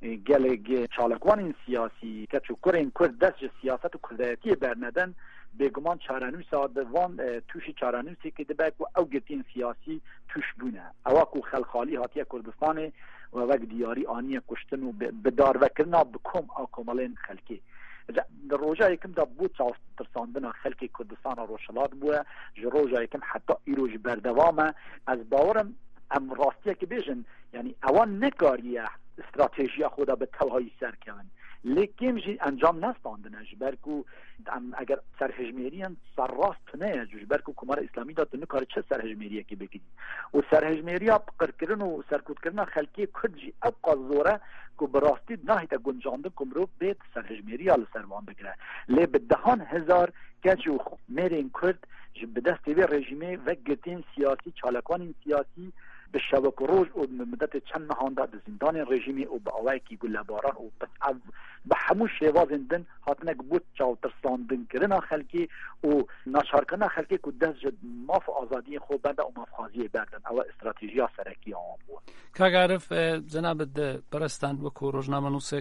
گلگ چالکوان سیاسی که چوکر این کرد دست سیاست و کردایتی برندن بگمان چارانوی سادوان توشی چارانویی که دبک و او گرتین سیاسی توش بونه اواکو خلخالی هاتیه کردستان و وک دیاری آنیه کشتن و بدار وکرنا بکم او کمالین خلکی در روزا یکم دا بود چاوست ترساندن خلکی کردستان و روشلات بوه جه روزا یکم حتی ایروش بردوامه از باورم ام راستیه که بیشن یعنی اوان نکاریه استراتژی خدا به تلهایی سر کن لیکن جی انجام نستاندنش برکو اگر سرهجمیریان سر راست نه جوش برکو کمار اسلامی داد نه کار چه سرهجمیریه که بگیری و سرهجمیریا قرکرن و سرکوت کردن خلکی کردجی ابقا زوره که براستی نهیتا گنجانده کمرو بیت سرهجمیریا لسروان بگره لی بدهان هزار کچو میرین کرد به دست به رژیمه و گتین سیاسی چالکوان سیاسی به شبک روز و مدت چند ماهان در زندان رژیمی و به آوایی که گلباران و بس به همون شیوا زندن هاتنک بود چاو ترساندن کردن خلکی و ناشار کردن خلکی که دست جد ماف آزادی خوب بنده و ماف خازی بردن او استراتژیا سرکی آن بود کاغارف جناب برستان وکو روزنامه نووسێک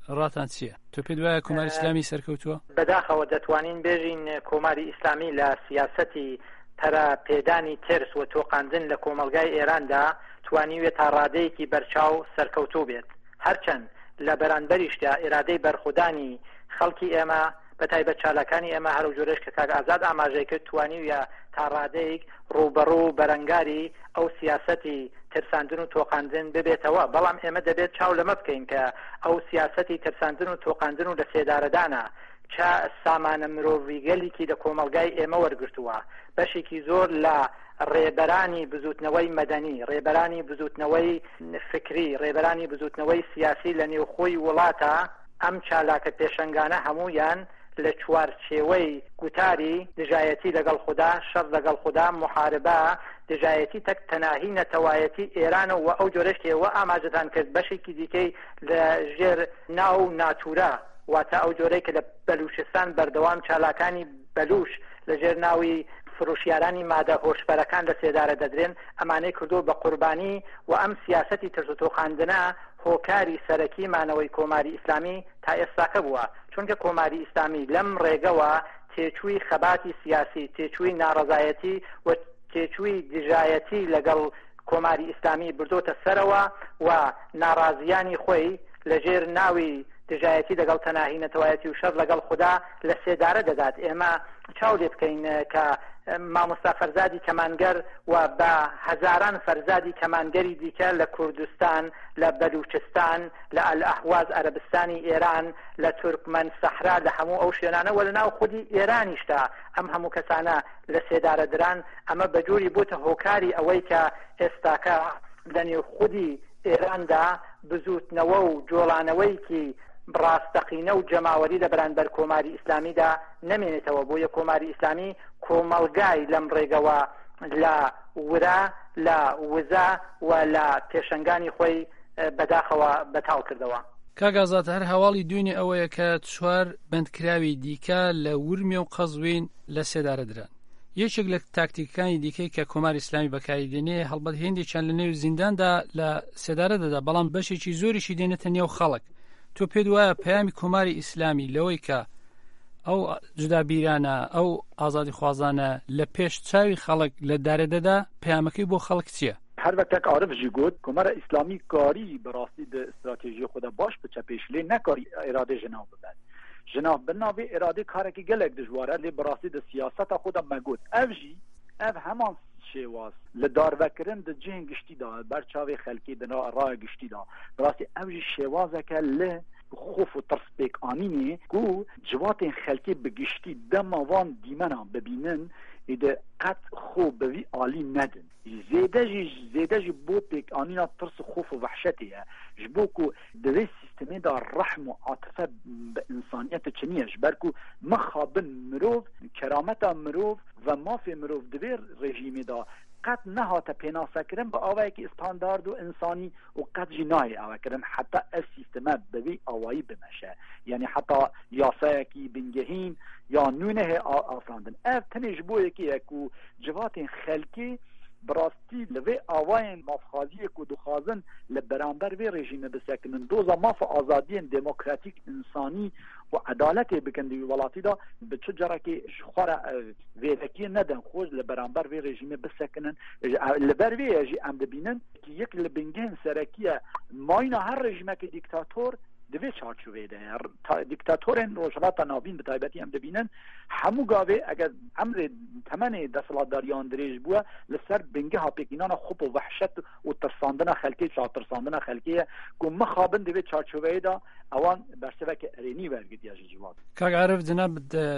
ڕاتان چییە؟ تۆ پێ دوایە کۆماری ئیسلامی سەرکەوتووە؟ بەداخەوە دەتوانین بێژین کۆماری ئیسلامی لە سیاسەتی پەرە پێدانی ترس و تۆقاندن لە کۆمەلگای ئێراندا توانیوێت تا ڕادەیەکی بەرچاو سەرکەوتوو بێت، هەرچەند لە بەرانبەریشدا ئێرادەی بەرخودانی خەڵکی ئێمە بە تایبەت چالاکانی ئێمە هەرو جۆرەش کە کاک ئازاد ئاماژەی کرد توانیویە تا ڕادەیەک ڕوبەڕوو بەرەنگاری ئەو سیاسەتی ترساندن و تۆقاندن ببێتەوە، بەڵام ئێمە دەبێت چاو لەمە بکەین کە ئەو سیاسەتی ترساندن و تۆقاندن و لە سێدارەدانە چا سامانە مرۆڤیگەلێکی لە کۆمەلگای ئێمە وەرگرتووە، بەشێکی زۆر لە ڕێبەرانی بزوتنەوەی مەدەنی، ڕێبەرانی بزوتنەوەی فکری، ڕێبەرانی بزوتنەوەی سیاسی لە نێوخۆی وڵاتە ئەم چالاکە پێشەنگانە هەمویان لە چوارچێوەی گوتاری دژایەتی لەگەڵ خوددا، شەڕ لەگەڵ خوددا، محاربە، دژایەتی تەک تەناهی نەتەوایەتی ئێرانە و ئەو جۆرەشتێوە ئاماژەتان کرد بەشێکی دیکەی لە ژێر ناو ناتورە، واتە ئەو جۆرەی کە لە بەلوچستان بەردەوام چالاکانی بەلوش لە ژێر ناوی فروشیارانی مادە هۆشبەرەکان لە سێدارە دەدرێن، ئەمانەی کردو بە قوربانی و ئەم سیاسەتی ترس و تۆقاندنە هۆکاری سەرەکی مانەوەی کۆماری ئیسلامی تا ئێستاکە بووە، چونکە کۆماری ئیسلامی لەم ڕێگەوە تێچووی خەباتی سیاسی، تێچووی ناڕەزایەتی و تێچووی دژایەتی لەگەڵ کۆماری ئیسلامی بردۆتە سەرەوە و ناڕازیانی خۆی لەژێر ناوی دژایەتی لەگەڵ تەناهی نەتەوایەتی و شەڕ لەگەڵ خوددا لە سێدارە دەدات. ئێمە چاو لێ بکەین کە مامۆستا فەرزادی کەمانگەر و بە هەزاران فەرزادی کەمانگەری دیکە لە کوردستان، لە بەلوچستان، لە ئەلئەحواز عەرەبستانی ئێران، لە تورکمەن سەحرا، لە هەموو ئەو شوێنانە و لە ناو خودی ئێرانیشتا ئەم هەموو کەسانە لە سێدارە دران، ئەمە بەجۆری بووتە هۆکاری ئەوەی کە ئێستاکە لە نێو خودی ئێراندا بزوتنەوە و جۆڵانەوەیکی ڕاستەقینە و جەماوەری لە بەرامبەر کۆماری ئیسلامیدا نەمێنێتەوە، بۆیە کۆماری ئیسلامی کۆمەڵگای لەم ڕێگەوە لە ورا، لە وزا و لە پێشەنگانی خۆی بەداخەوە بەتاڵ کردەوە. کاگازات هەر هەواڵی دوێنێ ئەوەیە کە چوار بەندکراوی دیکە لە ورمێ و قەزوین لە سێدارە دران. یەکێک لە تاکتیکەکانی دیکەی کە کۆماری ئیسلامی بەکاری دێنێ هەڵبەت هێندێکیان لە نێو زینداندا لە سێدارە دەدا، بەڵام بەشێکی زۆریشی دێنێتە نێو خەڵک. تۆ پێ وایە پەیامی کۆماری ئیسلامی لەوەی کە ئەو جودابیرانە، ئەو ئازادی خوازانە لە پێش چاوی خەڵک لە دارێدەدا، پەیامەکەی بۆ خەڵک چییە؟ هەر وەکتێک عارف جی گوت کۆمارە ئیسلامی کاری بەڕاستی د استراتێژی خۆدا باش بچە پێش لێ نەکاری ئێرادە ژناو ببات. ژناو بناوی ئێرادە کارێکی gelek dijware lê بەڕاستی د سیاسەتا خۆدا مەگوت. ئەv jî ev heman şêwaz li darvekirin di cihên giştî da berçavê xelkê di raya giştî da birastî ev jî şêwazeke li خوف و ترس pêkanînê ku civatên xelkê bi giştî dema van dîmenan bibînin ê de qet xwe bi vî alî nedin. Zêde jî zêde jî bo pêkanîna tirs û xof û vehşetê ye ji bo ku di vê sîstemê da rehm û atife bi insaniyetê çiniye ji ber ku mixabin mirov kerameta mirov ve mafê mirov di vê rejîmê da قد نهات پێناسەکردن بە ئاوایەکی ستاندارد و ئینسانی و قەت jî nayê ئەوەکردن حتا ev sîsteme bi vê awayî bimeşe yani heta yasayekî bingehîn ya nûnehê asandin ev tenê ji bo yekê ye ku civatên xelkê birastî li vê awayên mafxaziyê ku dixwazin li beramber vê rejîmê bisekinin doza mafa azadiyên demokratîk însanî و عدالتê bikin di welatî da bi çi carekê ji xwe re vêvekiyê nedin xwe li beramber vê rejîmê bisekinin li ber vê ye jî em dibînin ki yek li bingehên serekiye mayîna her rejîmekî dîktator di vê çarçovê de dîktatorên rojhilata navîn bi taybetî em dibînin hemû gavê eger emrê temenê desthilatdariyan dirêj bûye li ser bingeha pêkînana xop û vehşet û tirsandina xelkê çartirsandina xelkê ye ku mixabin di vê çarçoveyê da ewan berseveke erênî wergidiya ji civat. کاک عارف جناب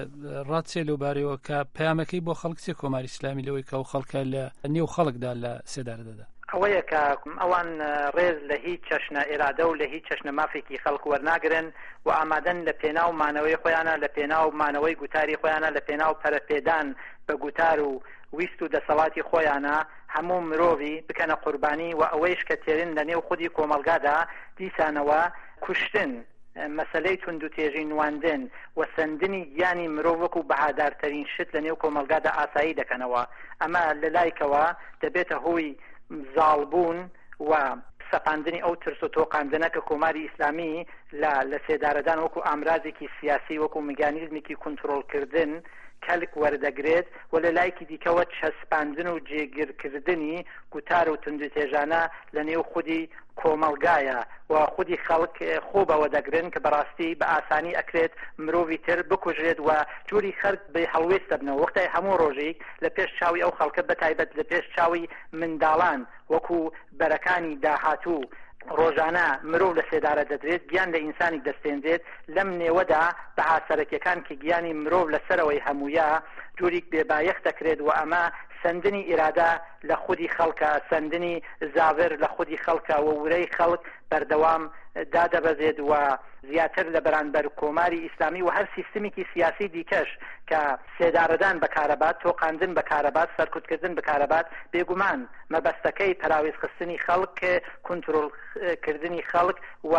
ڕاتچێ لەوبارەوە کە پەیامەکەی بۆ خەڵک چێ کۆماری ئیسلامی لەوەی کە ئەو خەڵکە لە نێو خەڵکدا لە سێدارەدەدا؟ ئەوەیە کە ئەوان ڕێز لە هیچ چەشنە ئێرادە و لە هیچ چەشنە مافێکی خەڵک وەرناگرن و ئامادەن لە پێناو مانەوەی خۆیانە، لە پێناو مانەوەی گوتاری خۆیانە، لە پێناو پەرەپێدان بە گوتار و ویست و دەسەڵاتی خۆیانە هەموو مرۆڤی بکەنە قوربانی و ئەوەیش کە تێرن لە نێو خودی کۆمەلگادا دیسانەوە کوشتن، مەسەلەی تونند و تێژی نواندن و سندنی گیانی مرۆڤ وەکو بەهادارترین شت لە نێو کۆمەلگادا ئاسایی دەکەنەوە. ئەمە لە لایکەوە دەبێتە هۆی زاڵبوون و سەپاندنی ئەو ترس و تۆقاندنە کە کۆماری ئیسلامی لە سێدارەدان وەکو ئامرازێکی سیاسی وەکو میکانیزمێکی کۆنتڕۆڵکردن کەلک وەردەگرێت و لە لایەکی دیکەوە چەسپاندن و جێگیرکردنی گوتار و توندوتێژانە لە نێو خودی کۆمەڵگایە و خودی خەڵک خۆ بەوە دەگرن کە بەڕاستی بە ئاسانی ئەکرێت مرۆڤی تر بکوژرێت و جووری خەرک بە هەڵوێستە بنەوە وەختای هەموو ڕۆژێک لە پێش چاوی ئەو خەڵکە بەتایبەت لە پێش چاوی منداڵان وەکو بەرەکانی داهاتوو ڕۆژانە مرۆڤ لە سێدارە دەدرێت گیان لە ئینسانی دەستێنرێت لەم نێوەدا بەها سەرەکیەکان کە گیانی مرۆڤ لەسەرەوەی هەموویە جووریک بێبایەخ دەکرێت و ئەمە سندنی ئیرادا لە خودی خەڵکە سندنی زاڤر لە خودی خەڵکە و ورەی خەڵک بەردەوام دادەبەزێت و زیاتر لە بەرانبەر کۆماری ئیسلامی و هەر سیستمێکی سیاسی دیکەش کە سێدارەدان بەکارەبات تۆقاندن بەکارەبات سەرکوتکردن بەکارەبات بێگومان مەبەستەکەی پەراوێزخستنی خەڵک کۆنتڕۆڵکردنی خەڵک و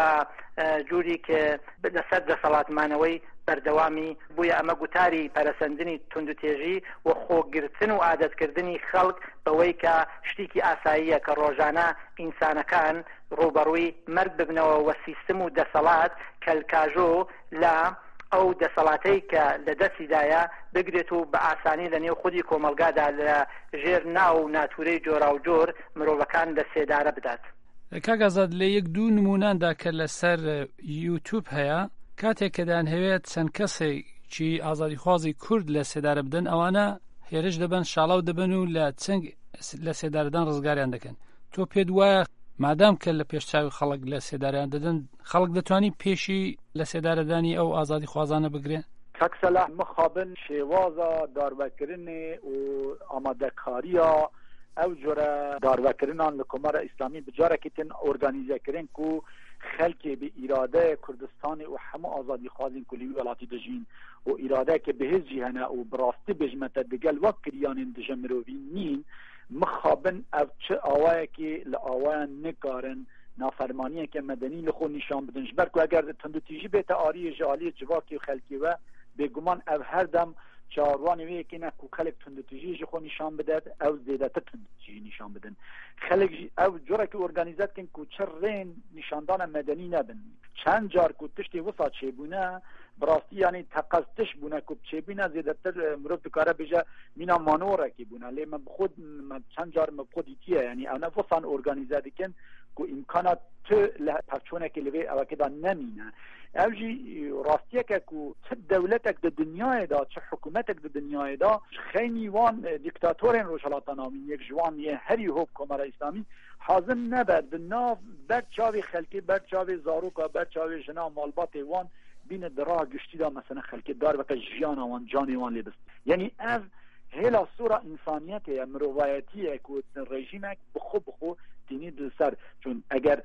جووری کە لەسەر دەسەڵاتمانەوەی بەردەوامی بوویە ئەمە گوتاری پەرەسەندنی توندوتێژی و خۆگرتن و عادەتکردنی خەڵک بەوەی کە شتێکی ئاساییە کە ڕۆژانە ئینسانەکان ڕوبەڕووی مرگ ببنەوە و سیستم و دەسەڵات کەلکاژۆ لە ئەو دەسەڵاتەی کە لە دەستیدایە بگرێت و بە ئاسانی لە نێو خودی کۆمەلگادا لە ژێر ناو ناتورەی جۆرا و جۆر مرۆڤەکان لە سێدارە بدات. کاگازاد لە یەک دوو نموناندا کە لەسەر یوتیوب هەیە کاتێک کە دەیانهەوێت چەند کەسێکی ئازادیخوازی کورد لە سێدارە بدەن ئەوانە هێرش دەبن شاڵاو دەبن و لە چنگ لە سێدارەدان ڕزگاریان دەکەن. تۆ پێت وایە مادام کە لە پێشچاوی خەڵک لە سێداریان دەدەن خەڵک دەتوانی پێشی لە سێدارەدانی ئەو ئازادی خوازانە بگرێن؟ کاکسەلا مخابن شێوازە دارڤەکردنê û ئامادەکاریya ew jۆرە darvekirinan li Komara İslamî bi carekî tin organîzekirin ku xelkê bi îradeya Kurdistanê û hemû azadîxwazên ku li wî welatî dijîn û îradeyeke bihêz jî hene û bi rastî bêjme te digel wek kiriyanên dije mirovî nîn mixabin ev çi awayekê li awayan nikarin nafermaniyeke medenî li xwe nîşan bidin ji ber ku eger tundutîjî bête ariyê ji aliyê civakê û xelkê we bêguman ev her dem çawarwanê wê yekê ne ku xelek tundutîjî ji xwe nîşan bide ew zêdetir tundutîjî nîşan bidin xelek jî ew corekî organize dikin ku çi rên nîşandana medenî nebin çend car ku tiştê wisa çêbûne bi rastî yanî teqez tiş bûne ku çêbîne zêdetir mirov dikare bêje mîna manorekî bûne lê me bi xwe çend car me bi xwe dîtiye yanî ew ne wisan organize dikin ku imkana tu li pevçûnekê li vê evekê da nemîne ew jî rastiyeke ku çi dewletek di dinyayê da çi hikûmetek di dinyayê da xeynî wan dîktatorên Rojhilata Namî yek ji wan yê herî hop Komara İslamî hazin nebe di nav berçavê xelkê berçavê zaroka berçavê jina malbatê wan bîne di raha giştî da mesela xelkê dar veke jiyana wan canê wan lê bist yanî ev hêla sura însaniyetê ye mirovayetî ku rejîmek bi xwe bi xwe tînî di ser çûn eger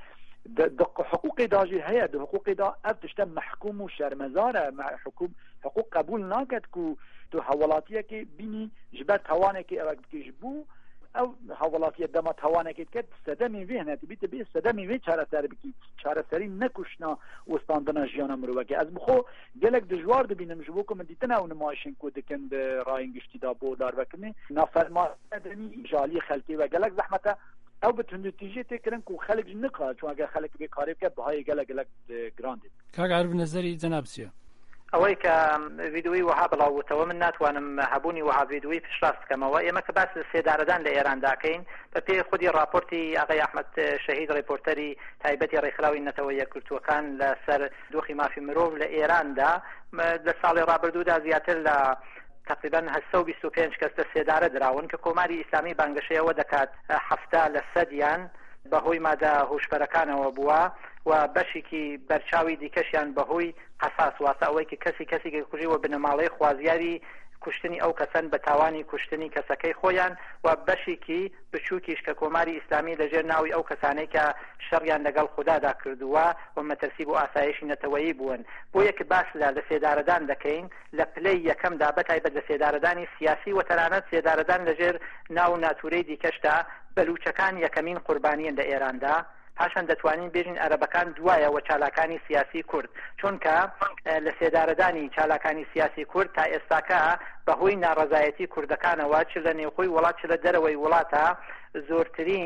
د حقوقی دا جی هەیە د حقوقی دا ev tişte mehkum û şermezar e hukûm hiqûq qebûl naket ku tu hewelatiyekê bînî ji ber tewanekê evek bikî ji bû ew hewelatiye dema tewanekê diket sedemê vê hene tu bîte bê sedemê vê çareser bikî çareserî nekuşna westandina jiyana mirovekê ez bi xwe gelek dijwar dibînim ji bo ku min dîtin ew nimayişên ku dikin di rayên giştî da bo darvekirinê nafermanî jaliyê xelkê ve gelek zehmete ew bi tundutîjê tê kirin ku xelek ji nikare çûn eger xelek bê karê bike bihayê gelek gelek giran dê. کاک عرب نەزەری جەناب چییە؟ ئەوەی کە ڤیدیۆی وەها بڵاوتەوە من ناتوانم هەبوونی وەها ڤیدیۆی پشتڕاست بکەمەوە ئێمە کە باس سێدارەدان لە ئێران داکەین بە پێی خودی راپۆرتی ئاغای ئەحمەد شەهید ڕێپۆرتەری تایبەتی ڕێکخراوی نەتەوە یەکگرتووەکان لەسەر دۆخی مافی مرۆڤ لە ئێراندا لە ساڵی ڕابردوودا زیاتر لە تقریبا هەسە و بیست و پێنج کەس لە سێدارە دراون کە کۆماری ئیسلامی بانگەشەیەوە دەکات هەفتا لە سەدیان بەهۆی مادە هوشبەرەکانەوە بووە و بەشێکی بەرچاوی دیکەشیان بەهۆی قەساس واتە ئەوەی کە کەسی کەسێکی کوژیوە بنەماڵەی خوازیاری کوشتنی ئەو کەسەن بە تاوانی کوشتنی کەسەکەی خۆیان و بەشێکی بچووکیش کە کۆماری ئیسلامی لەژێر ناوی ئەو کەسانەی کە شەڕیان لەگەڵ خوددادا کردووە و مەترسی بۆ ئاسایشی نەتەوەیی بوون بۆ یەک باس لە لە سێدارەدان دەکەین لە پلەی یەکەمدا بەتایبەت لە سێدارەدانی سیاسی و تەنانەت سێدارەدان لەژێر ناو ناتورەی دیکەشدا بەلوچەکان یەکەمین قوربانیان لە ئێراندا پاشان دەتوانین بێژین عەرەبەکان دوایە و چالاکانی سیاسی کورد چونکە لە سێدارەدانی چالاکانی سیاسی کورد تا ئێستاکە بەهۆی ناڕەزایەتی کوردەکانەوە چ لە نێوخۆی وڵات چ لە دەرەوەی وڵاتە زۆرترین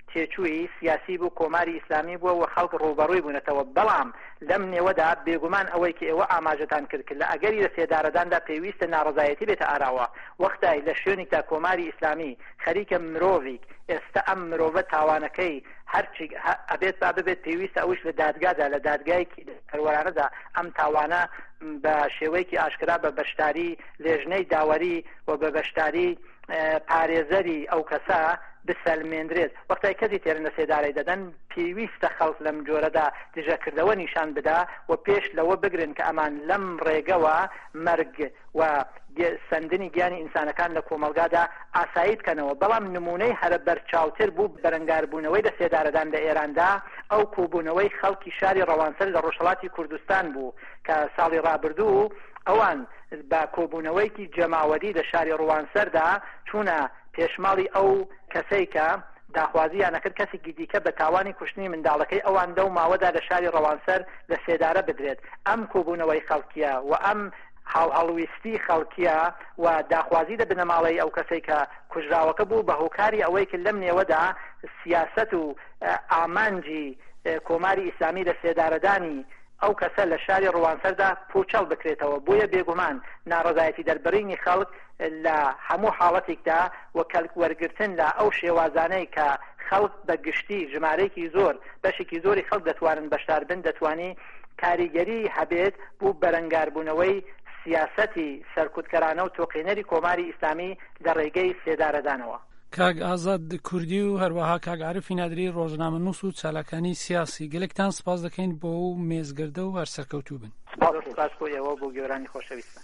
تێچووی سیاسی بوو کۆماری ئیسلامی بووە و خەڵک ڕوبەڕووی بوونەتەوە بەڵام لەم نێوەدا بێگومان ئەوەی کە ئێوە ئاماژەتان کرد کرد لە ئەگەری لە سێدارەداندا پێویستە ناڕزایەتی بێتە ئاراوە وەختای لە شوێنێکدا کۆماری ئیسلامی خەریکە مرۆڤێک ئێستا ئەم مرۆڤە تاوانەکەی هەرچی ئەبێت با ببێت پێویستە ئەوش لە دادگادا لە دادگایکی پەروەرانەدا ئەم تاوانە بە شێوەیەکی ئاشکرا بە بەشداری لێژنەی داوەری و بە بەشداری پارێزەری ئەو کەسە بسەلمێنرێت وەختای کەسی تێرن لە سێدارەی دەدەن پێویستە خەڵک لەم جۆرەدا دژەکردەوە نیشان بدا و پێش لەوە بگرن کە ئەمان لەم ڕێگەوە مەرگ و سندنی گیانی ئینسانەکان لە کۆمەلگادا ئاسایی بکەنەوە بەڵام نمونەی هەرە بەرچاوتر بوو بەرەنگاربوونەوەی لە سێدارەدان لە ئێراندا ئەو کۆبوونەوەی خەڵکی شاری ڕەوانسەر لە ڕۆژهەڵاتی کوردستان بوو کە ساڵی ڕابردوو ئەوان بە کۆبوونەوەیکی جەماوەری لە شاری ڕەوانسەردا چوونە پێشماڵی ئەو کەسەی کە داخوازییان نەکرد کەسێکی دیکە بە تاوانی کوشتنی منداڵەکەی ئەوان دە و ماوەدا لە شاری ڕەوانسەر لە سێدارە بدرێت ئەم کۆبوونەوەی خەڵکیە و ئەم هەڵویستی خەڵکیە و داخوازی دە بنەماڵی ئەو کەسەی کە کوژراوەکە بوو بە هۆکاری ئەوەی کە لەم نێوەدا سیاسەت و ئامانجی کۆماری ئیسلامی لە سێدارەدانی ئەو کەسە لە شاری ڕوانسەردا پوچەڵ بکرێتەوە بۆیە بێگومان ناڕزایەتی دەربڕینی خەڵک لە هەموو حاڵەتێکدا و کەلک وەرگرتن لە ئەو شێوازانەی کە خەڵک بە گشتی ژمارەیەکی زۆر بەشێکی زۆری خەڵک دەتوانن بەشدار بن دەتوانی کاریگەری هەبێت بوو بەرەنگاربوونەوەی سیاسەتی سەرکوتکەرانە و تۆقینەری کۆماری ئیسلامی لە ڕێگەی سێدارەدانەوە. کاگ ئازاد کوردی و هەروەها کاگ عارفی نادری ڕۆژنامەنووس و چالاکانی سیاسی گەلێکتان سپاس دەکەین بۆ و مێزگردە و هەر سەرکەوتوو بن. سپاس بۆ ئێوە بۆ گێڕانی خۆشەویستە.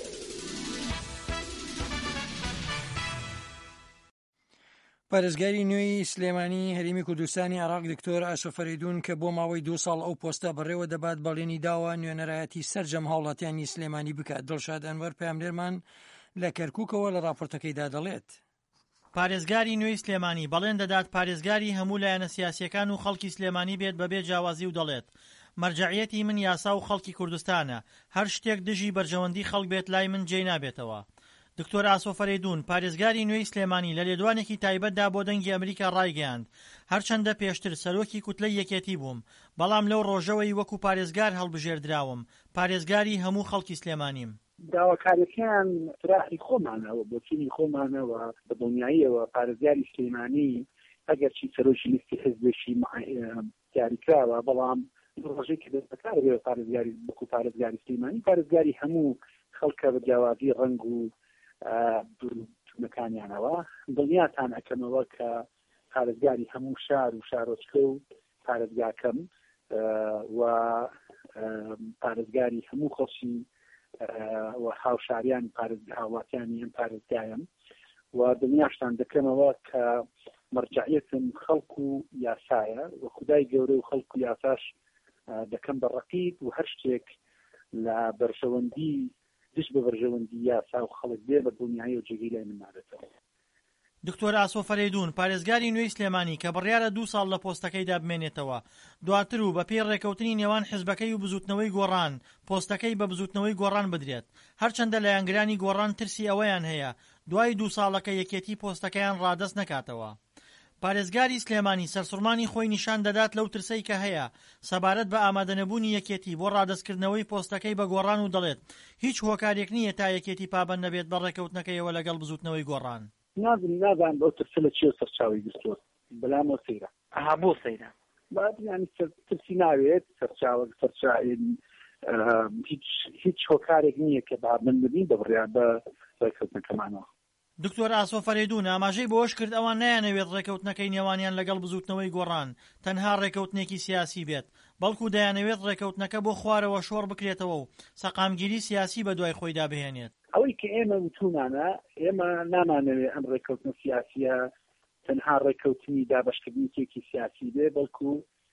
پارێزگاری نوێی سلێمانی هەرێمی کوردستانی عێراق دکتۆر ئاشۆف فەریدون کە بۆ ماوەی دو ساڵ ئەو پۆستە بەڕێوە دەبات بەڵێنی داوە نوێنەرایەتی سەرجەم هاوڵاتیانی سلێمانی بکات. دڵشاد ئەنوەر پەیامدەرمان لە کەرکووکەوە لە راپۆرتەکەیدا دەڵێت. پارێزگاری نوێی سلێمانی بەڵێن دەدات پارێزگاری هەموو لایەنە سیاسیەکان و خەڵکی سلێمانی بێت بەبێ جیاوازی و دەڵێت مەرجەعیەتی من یاسا و خەڵکی کوردستانە هەر شتێک دژی بەرژەوەندی خەڵک بێت لای من جێی نابێتەوە. دکتۆر ئاشۆف فەریدون پارێزگاری نوێی سلێمانی لە لێدوانێکی تایبەتدا بۆ دەنگی ئەمریکا ڕایگەیاند هەرچەندە پێشتر سەرۆکی کوتلەی یەکێتی بووم بەڵام لەو ڕۆژەوەی وەکو پارێزگار هەڵبژێردراوم پارێزگاری هەموو خەڵکی سلێمانیم. داواکاریەکان فراخی خۆمانەوە بۆ چینی خۆمانەوە بە دڵنیاییەوە پارێزگاری سلێمانی ئەگەر چی سەرۆکی لیستی حزبێکی دیاریکراوە بەڵام ڕۆژێک کە دەستبەکار بێ پارێزگاری وەکو پارێزگاری سلێمانی پارێزگاری هەموو خەڵکە بە جیاوازی ڕەنگ و دوورتونەکانیانەوە دڵنیاتان ئەکەمەوە کە پارێزگاری هەموو شار و شارۆچکە و پارێزگاکەم و پارێزگاری هەموو خۆشی و هاوشاریان هاوڵاتیانی ئەم پارێزگایم و دڵنیاشتان دەکەمەوە کە مەرجەعیەتم خەڵک و یاسایە و خودای گەورە و خەڵک و یاساش دەکەم بە ڕەقیب و هەر شتێک لە بەرژەوەندی دش بە بەرژەوەندی یاسا و خەڵک بێ بە دڵنیایی و جێگەی لای منمارێتەوە. دکتۆر ئاشۆف فەریدون پارێزگاری نوێی سلێمانی کە بڕیارە دوو ساڵ لە پۆستەکەیدا بمێنێتەوە دواتر و بە پێی ڕێکەوتنی نێوان حیزبەکەی و بزوتنەوەی گۆڕان پۆستەکەی بە بزوتنەوەی گۆڕان بدرێت هەرچەندە لایەنگرانی گۆڕان ترسی ئەوەیان هەیە دوای دوو ساڵەکە یەکێتی پۆستەکەیان ڕادەست نەکاتەوە. پارێزگاری سلێمانی سەرسوڕمانی خۆی نیشان دەدات لەو ترسەی کە هەیە سەبارەت بە ئامادەنەبوونی یەکێتی بۆ ڕادەستکردنەوەی پۆستەکەی بە گۆڕان و دەڵێت هیچ هۆکارێک نییە تا یەکێتی پابەند نەبێت بە ڕێکەوتنەکەیەوە لەگەڵ بزوتنەوەی گۆڕان. نازم نازان بۆ ترسە لە چێ سەرچاوی گرتووە بەلامەوە سەیرە ئەها بۆ سەیرە ینی ترسی ناوێت سەرچاوە سەرچا هیچ هیچ هۆکارێک نییە کە بابند ببین دەبڕیان بە ڕێکەوتنەکەمانەوە. دکتۆر ئاشۆف فەریدون ئاماژەی بۆش کرد ئەوان نایانەوێت ڕێکەوتنەکەی نێوانیان لەگەڵ بزوتنەوەی گۆڕان تەنها ڕێکەوتنێکی سیاسی بێت بەڵکو دەیانەوێت ڕێکەوتنەکە بۆ خوارەوە شۆڕ بکرێتەوە و سەقامگیری سیاسی بە دوای خۆیدا بهێنێت. ئەوەی کە ئێمە وتومانە ئێمە نامانەوێت ئەم ڕێکەوتنە سیاسیە تەنها ڕێکەوتنی دابەشکردنیێکی سیاسی بێ بەڵکو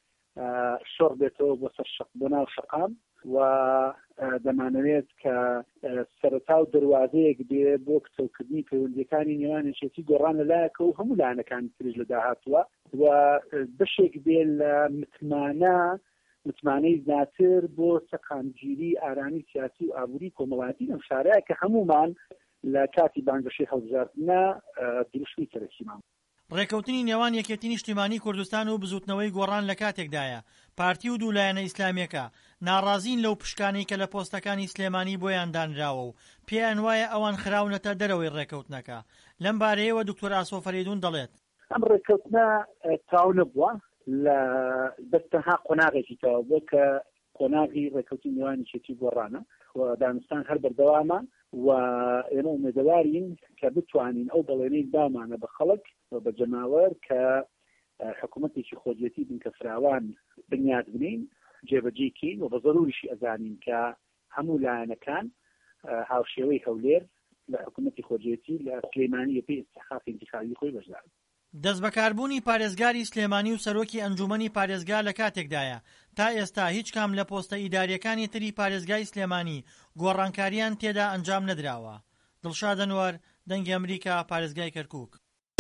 شۆڕ بێتەوە بۆ سەر بۆ ناو شەقام و دەمانەوێت کە سەرەتا و دەواازەیەک بێ بۆ کتەوکردنی پەیوەندیەکانی نێوانێکی گۆڕان لەلایەکە و هەموو لایەنەکانی تریش لە داهاتووە و بەشێک بێ لە متمانە متمانەی زیاتر بۆ سەقامگیری ئارامی سیاسی و ئابووری کۆمەڵایەتی لەم شارەیە کە هەمومان لە کاتی بانگەشەی هەڵبژاردنە دروشمی تەرەکیمان. ڕێکەوتنی نێوان یەکێتی نیشتیمانی کوردستان و بزوتنەوەی گۆڕان لە کاتێکدایە پارتی و دوولایەنە ئیسلامیەکە ناڕازین لەو پشکانەی کە لە پۆستەکانی سلێمانی بۆیان دانراوە و پێیان وایە ئەوان خراونەتە دەرەوەی ڕێکەوتنەکە. لەم بارەیەوە دکتۆر ئاسۆ فەریدون دەڵێت ئەم ڕێکەوتنە تاو نەبووە لە بەستەنها قۆناغێکی تەوا بووە کە قۆناغی ڕێکەوتنی نێوان یەکێتی گۆڕانە و دانستان هەر بەردەوامە و ئێمە ئومێدەوارین کە بتوانین ئەو بەڵێنەی دامانە بە خەڵک و بە جەماوەر کە حکوومەتێکی خۆجێتی بن کە فراوان بنیاد بنین جێبەجێکین و بە ضروریشی ئەزانین کە هەموو لایەنەکان هاوشێوەی هەولێر لە حکوومەتی خۆجێتی لە سلێمانی پێی ئستیحقاقی انتخابی خۆی بەشدار دەست بەکاربوونی پارێزگاری سلێمانی و سەرۆکی ئەنجومەنی پارێزگا لە کاتێکدایە تا ئێستا هیچ کام لە پۆستە ئیداریەکانی تری پارێزگای سلێمانی گۆڕانکاریان تێدا ئەنجام نەدراوە. دڵشاد ئەنوەر، دەنگی ئەمریکا، پارێزگای کەرکووک.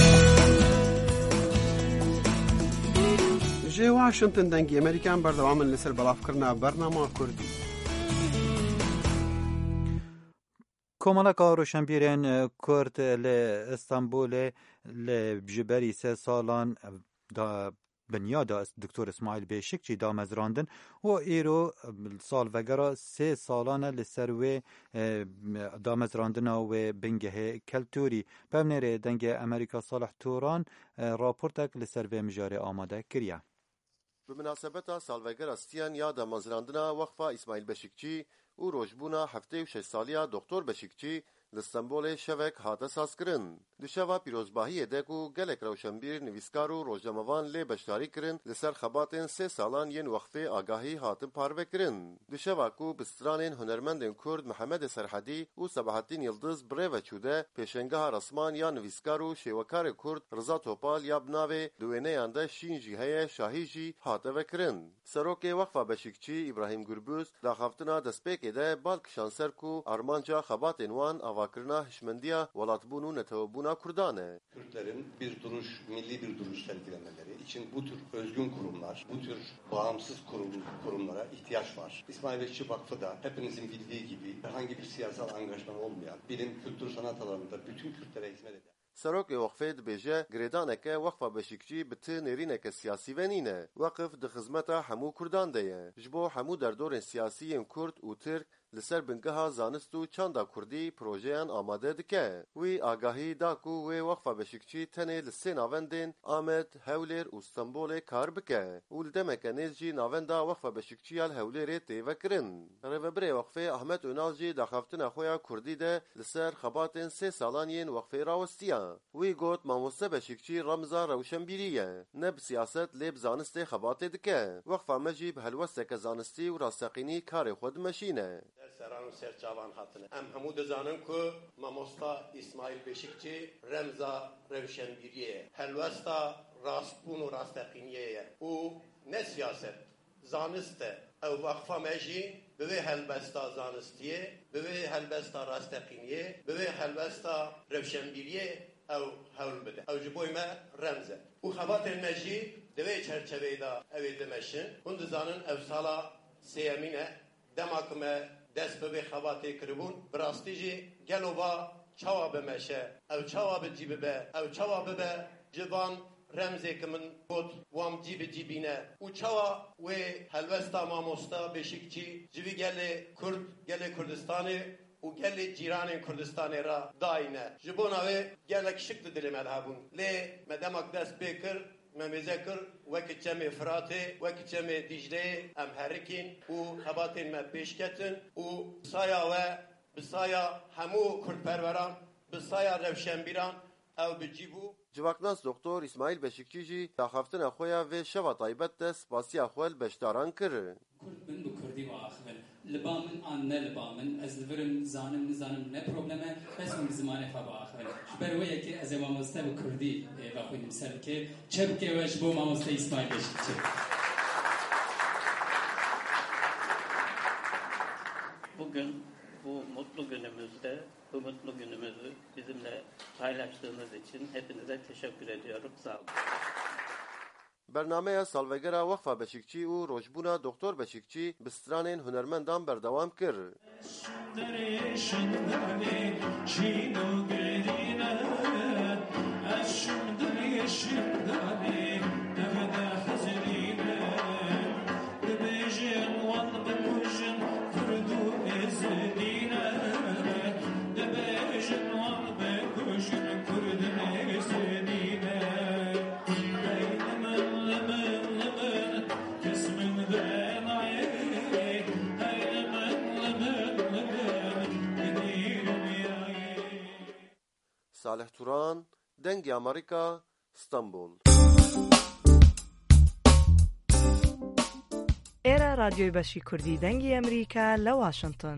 ژێ واشنتن دەنگی ئەمریکان بەردەوامن لەسەر بەڵافکردنا بەرنامە کوردی. کۆمەڵەکە ڕۆشنبیرێن کورد لە ئەستانبولێ لە بژبەری سێ ساڵان بنیادا دکتۆر ئیسماعیل بێشکچی دامەزراندن و ئێرۆ ساڵڤەگەرا سێ ساڵانە لەسەر وێ دامەزراندنا وێ بنگەهێ کەلتوری پەمنێرێ دەنگێ ئەمریکا ساڵح تۆران راپۆرتێک لەسەر وێ مژارێ ئامادە کردە. بمناسبەتا ساڵڤەگەرا ستیان یا دامەزراندنا وەخفا ئیسماعیل بەشکچی و ڕۆژبوونا هەفتەی و شەش ساڵیا دکتۆر بەشکچی لە ستەمبۆلێ شەوێک هاتە سازکردن. دشەوا پیرۆزباهیە دەک و gelek rewşenbîr nivîskar û rojnamevan lê beşdarî kirin li ser xebatên sê salan yên wexfê agahî hatin parvekirin. Dişeva ku bi stranên hunermendên Kurd Mihemedê Serhedî û Sebahettin Yıldız birê veçûde pêşengeha resman ya nivîskar û şêwekarê Kurd Rıza Topal ya bi navê di wêneyan de Şîn jî heye Şahî jî hate vekirin. Serokê Wexfa Beşikçî İbrahîm Gürbüz daxaftina destpêkê de bal kişan ser ku armanca xebatên wan avakirina hişmendiya welatbûn û netewebûna Kurdan e. Kürtlerin bir duruş, milli bir duruş sergilemeleri için bu tür özgün kurumlar, bu tür bağımsız kurum, kurumlara ihtiyaç var. İsmail Beşikçi Vakfı da hepinizin bildiği gibi herhangi bir siyasal angajman olmayan, bilim, kültür, sanat alanında bütün Kürtlere hizmet eder. Serokê Wexfê dibêje girêdaneke Wexfa Beşikçî bi ti nêrîneke siyasî venîne. Weqif di xizmeta hemû Kurdan de ye. Ji bo hemû derdorên siyasî yên Kurd û Tirk li ser bingeha zanist û çanda Kurdî projeyan amade dike. Wî agahî da ku wê Wexfa Beşikçî tenê li sê navendên Amed, Hewlêr û Stenbolê kar bike û li demeke nêz jî navenda Wexfa Beşikçî ya li Hewlêrê tê vekirin. Rêvebirê Wexfê Ahmed Önal jî daxaftina xwe ya Kurdî de li ser xebatên sê salan yên Wexfê rawestiya. Wî got mamoste Beşikçî remza rewşenbîrî ye. Ne bi siyaset lê bi zanistê xebatê dike. Wexfa me jî bi helwesteke zanistî û rasteqînî karê xwe dimeşîne. Seran serçavan hatine. Em hemû dizanin ku mamosta İsmail Beşikçi remza rewşenbîriyê ye. Helwesta rastbûn û rasteqîniyê ye. û ne siyaset zanist e. Ew Wexfa me jî bi vê helbesta zanistiyê, bi vê helbesta rasteqîniyê, bi vê helbesta rewşenbîriyê ew hewl bide. Ew ji boî me remz e. û xebatên me jî di vê çerçeveyê de ew ê dimeşin. Hûn dizanin ev sala sêyemîn e. Demak me dest bi vê xebatê kiribûn, bi rastî jî gelova çawa bimeşe, ew çawa bi cî bibe, ew çawa bibe civan remzê ki min got wan cî bi cî bîne û çawa wê helwesta mamosta Beşikçî ji vî gelê Kurd, gelê Kurdistanê û gelê cîranên Kurdistanê ra dayîne. Ji bona wê gelek şik di dilê me de hebûn. Lê me demak dest pê kir, me mêze kir wekî çemê Firatê, wekî çemê Dicleyê em herikîn û xebatên me pêşketin û saya we bi saya hemû Kurdperveran, bi saya rewşenbîran ew bi cî bû. Civaknas Doktor İsmail Beşikçî jî daxaftina xwe ya vê şeva taybet de spasiya xwe li beşdaran kir. Kurd bin bi Kurdî waaxivin. Li ba min an ne li ba min, ez li virim zanim nizanim ne probleme, bes min bi zimanê xwe waaxivin. Ji ber wê yekê ez ê mamoste bi Kurdî vexwînim serkê, çe bike we ji bo mamoste İsmail Beşikçi. Bugün bu mutlu günümüzde, bu mutlu günümüzü bizimle paylaştığınız için hepinize teşekkür ediyorum. Sağ olun. برنامه سالوگرا وقفه بشکچی و روشبونا دکتر بشکچی بسترانین هنرمندان بردوام کرد. صالح توران، دنگ امریکا، استانبول. ئێرە رادیۆی بەشی کوردی دەنگی ئەمریکا لە واشنگتن.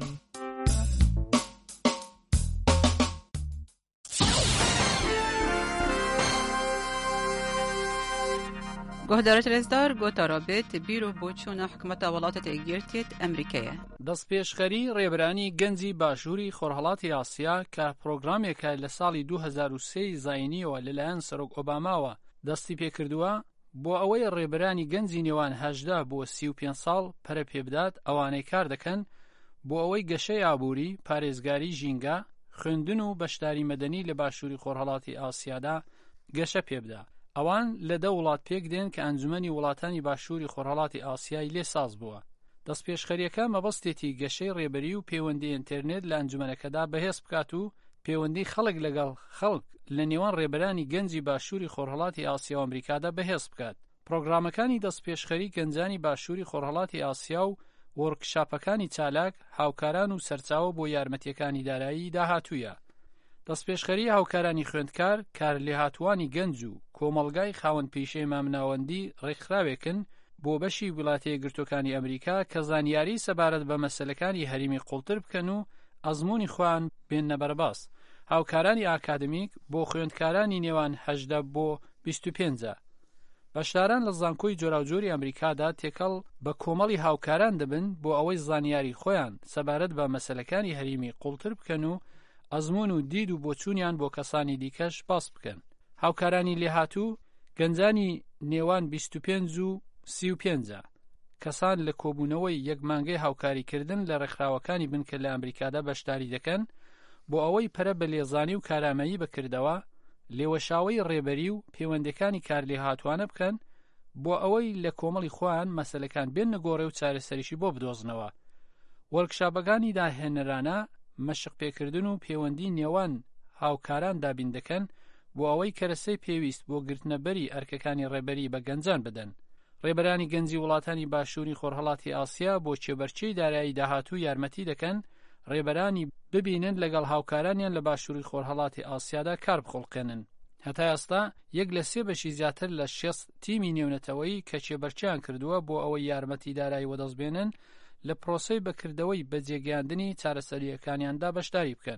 گۆهدارە رێزدار گۆتارا بێت بیرۆ بۆ چوونە حکومەتە وڵاتە یەکگرتوێت ئەمریکایە. دەستپێشخەری ڕێبرانی گەنجی باشووری خۆرهەڵاتی ئاسیا کە پرۆگرامێکە لە ساڵی دوو هەزار و سێ زاینیەوە لەلایەن سەرۆک ئۆباماوە دەستی پێکردووە بۆ ئەوەی ڕێبرانی گەنجی نێوان هەژدە بۆ سی و پێنج ساڵ پەرە پێبدات ئەوانەی کار دەکەن بۆ ئەوەی گەشەی ئابووری، پارێزگاری ژینگە، خوێندن و بەشداری مەدەنی لە باشووری خۆرهەڵاتی ئاسیادا گەشە پێبدا. ئەوان لە دە وڵات پێک دێن کە ئەنجومەنی وڵاتانی باشووری خۆرهەڵاتی ئاسیای لێ ساز بووە. دەستپێشخەریەکە مەبەستێتی گەشەی ڕێبەری و پەیوەندی ئینتەرنێت لە ئەنجومەنەکەدا بەهێز بکات و پەیوەندی خەڵک لەگەڵ خەڵک لە نێوان ڕێبەرانی گەنجی باشووری خۆرهەڵاتی ئاسیا و ئەمریکادا بەهێز بکات. پرۆگرامەکانی دەستپێشخەری گەنجانی باشووری خۆرهەڵاتی ئاسیا و وەرکشاپەکانی چالاک هاوکاران و سەرچاوە بۆ یارمەتیەکانی دارایی داهاتوویە. دەستپێشخەری هاوکارانی خوێندکار کار لێهاتوانی گەنج و کۆمەڵگای خاوەن پیشەی مامناوەندی ڕێکخراوێکن بۆ بەشی وڵاتە یەکگرتووەکانی ئەمریکا کە زانیاری سەبارەت بە مەسەلەکانی هەریمی قوڵتر بکەن و ئەزموونی خۆیان بێننە بەرباس. هاوکارانی ئاکادمیک بۆ خوێندکارانی نێوان هەژدە بۆ بیست و پێنجە. بەشداران لە زانکۆی جۆراوجۆری ئەمریکادا تێکەڵ بە کۆمەڵی هاوکاران دەبن بۆ ئەوەی زانیاری خۆیان سەبارەت بە مەسەلەکانی هەریمی قوڵتر بکەن و ئەزمون و دید و بۆچوونیان بۆ کەسانی دیکەش باس بکەن. هاوکارانی لێهاتوو گەنجانی نێوان بیست و پێنج و سی و پێنجە. کەسان لە کۆبوونەوەی یەک مانگەی هاوکاریکردن لە ڕێکخراوەکانی بنکە لە ئەمریکادا بەشداری دەکەن بۆ ئەوەی پەرە بە لێزانی و کارامەیی بکردەوە لێوەشاوی ڕێبەری و پەیوەندەکانی کار لێهاتوانە بکەن بۆ ئەوەی لە کۆمەڵی خۆیان مەسەلەکان بێنە گۆڕێ و چارەسەریشی بۆ بدۆزنەوە. وەرکشاپەکانی داهێنەرانە مەشق پێکردن و پەیوەندی نێوان هاوکاران دابین دەکەن بۆ ئەوەی کەرەسەی پێویست بۆ گرتنەبەری ئەرکەکانی ڕێبەری بە گەنجان بدەن. ڕێبەرانی گەنجی وڵاتانی باشووری خۆرهەڵاتی ئاسیا بۆ چێبەرچەی دارایی داهاتوو یارمەتی دەکەن ڕێبەرانی ببینن لەگەڵ هاوکارانیان لە باشووری خۆرهەڵاتی ئاسیادا کار بخۆڵقێنن. هەتا ئێستا یەک لە سێ بەشی زیاتر لە شێست تیمی نێونەتەوەی کە چێبەرچیان کردووە بۆ ئەوەی یارمەتی دارایی وەدەستبێنن لە پرۆسەی بەکردەوەی بەجێگەیاندنی چارەسەریەکانیاندا بەشداری بکەن.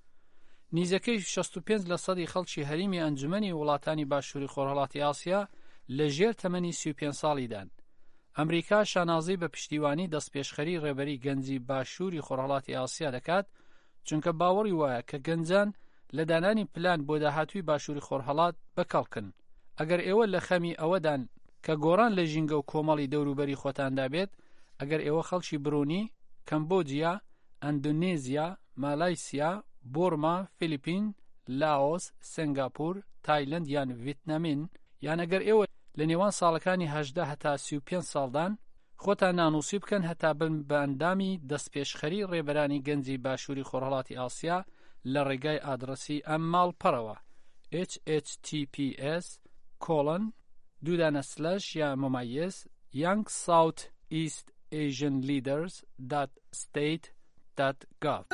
نیزەکەی شەست و پێنج لە سەدی خەڵکی هەریمی ئەنجومەنی وڵاتانی باشووری خۆرهەڵاتی ئاسیا لە ژێر تەمەنی سی و پێنج ساڵیدان. ئەمریکا شانازی بە پشتیوانی دەستپێشخەری ڕێبەری گەنجی باشووری خۆرهەڵاتی ئاسیا دەکات چونکە باوەڕی وایە کە گەنجان لە دانانی پلان بۆ داهاتووی باشووری خۆرهەڵات بەکەڵکن. ئەگەر ئێوە لە خەمی ئەوەدان کە گۆڕان لە ژینگە و کۆمەڵی دەوروبەری خۆتاندا بێت، ئەگەر ئێوە خەڵکی برونی، کەمبۆجیا، ئەندونێزیا، مالایسیا، بۆرما، فیلیپین، لاۆس، سنگاپور، تایلند یان ڤیتنامین، یان ئەگەر ئێوە لە نێوان ساڵەکانی هەژدە هەتا سی و پێنج ساڵدان خۆتان نانووسی بکەن هەتا بن بە ئەندامی دەستپێشخەری ڕێبەرانی گەنجی باشووری خۆرهەڵاتی ئاسیا لە ڕێگای ئادرسی ئەم ماڵپەڕەوە ئیچ ئیچ تی پی ئێس کۆڵن دوودانە سلەش یا مەمایز یانگ ساوت ئیست ئێژن لیدەرز دات ستەیت دات گاڤ.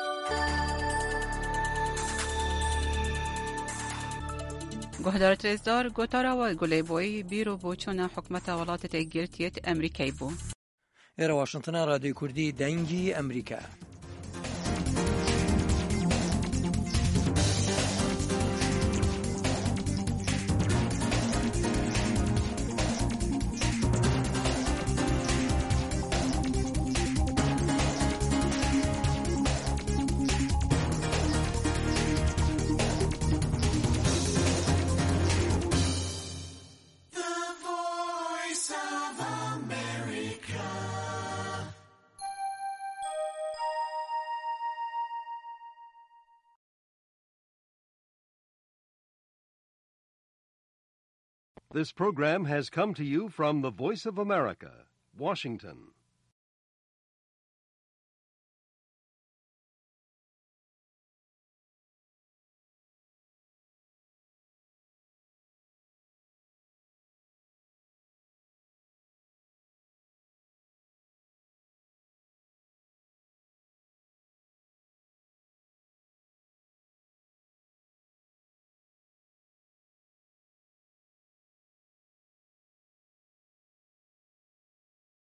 گۆهدارە رێزدار گۆتاراوە گولەیبۆی بیرۆ بۆ چوونە حکومەتە وڵاتە یەکگرتوێت ئەمریکای بوو. ئێرە واشنگتنە رادیۆی کوردی دەنگی ئەمریکا. This program has come to you from the Voice of America, Washington.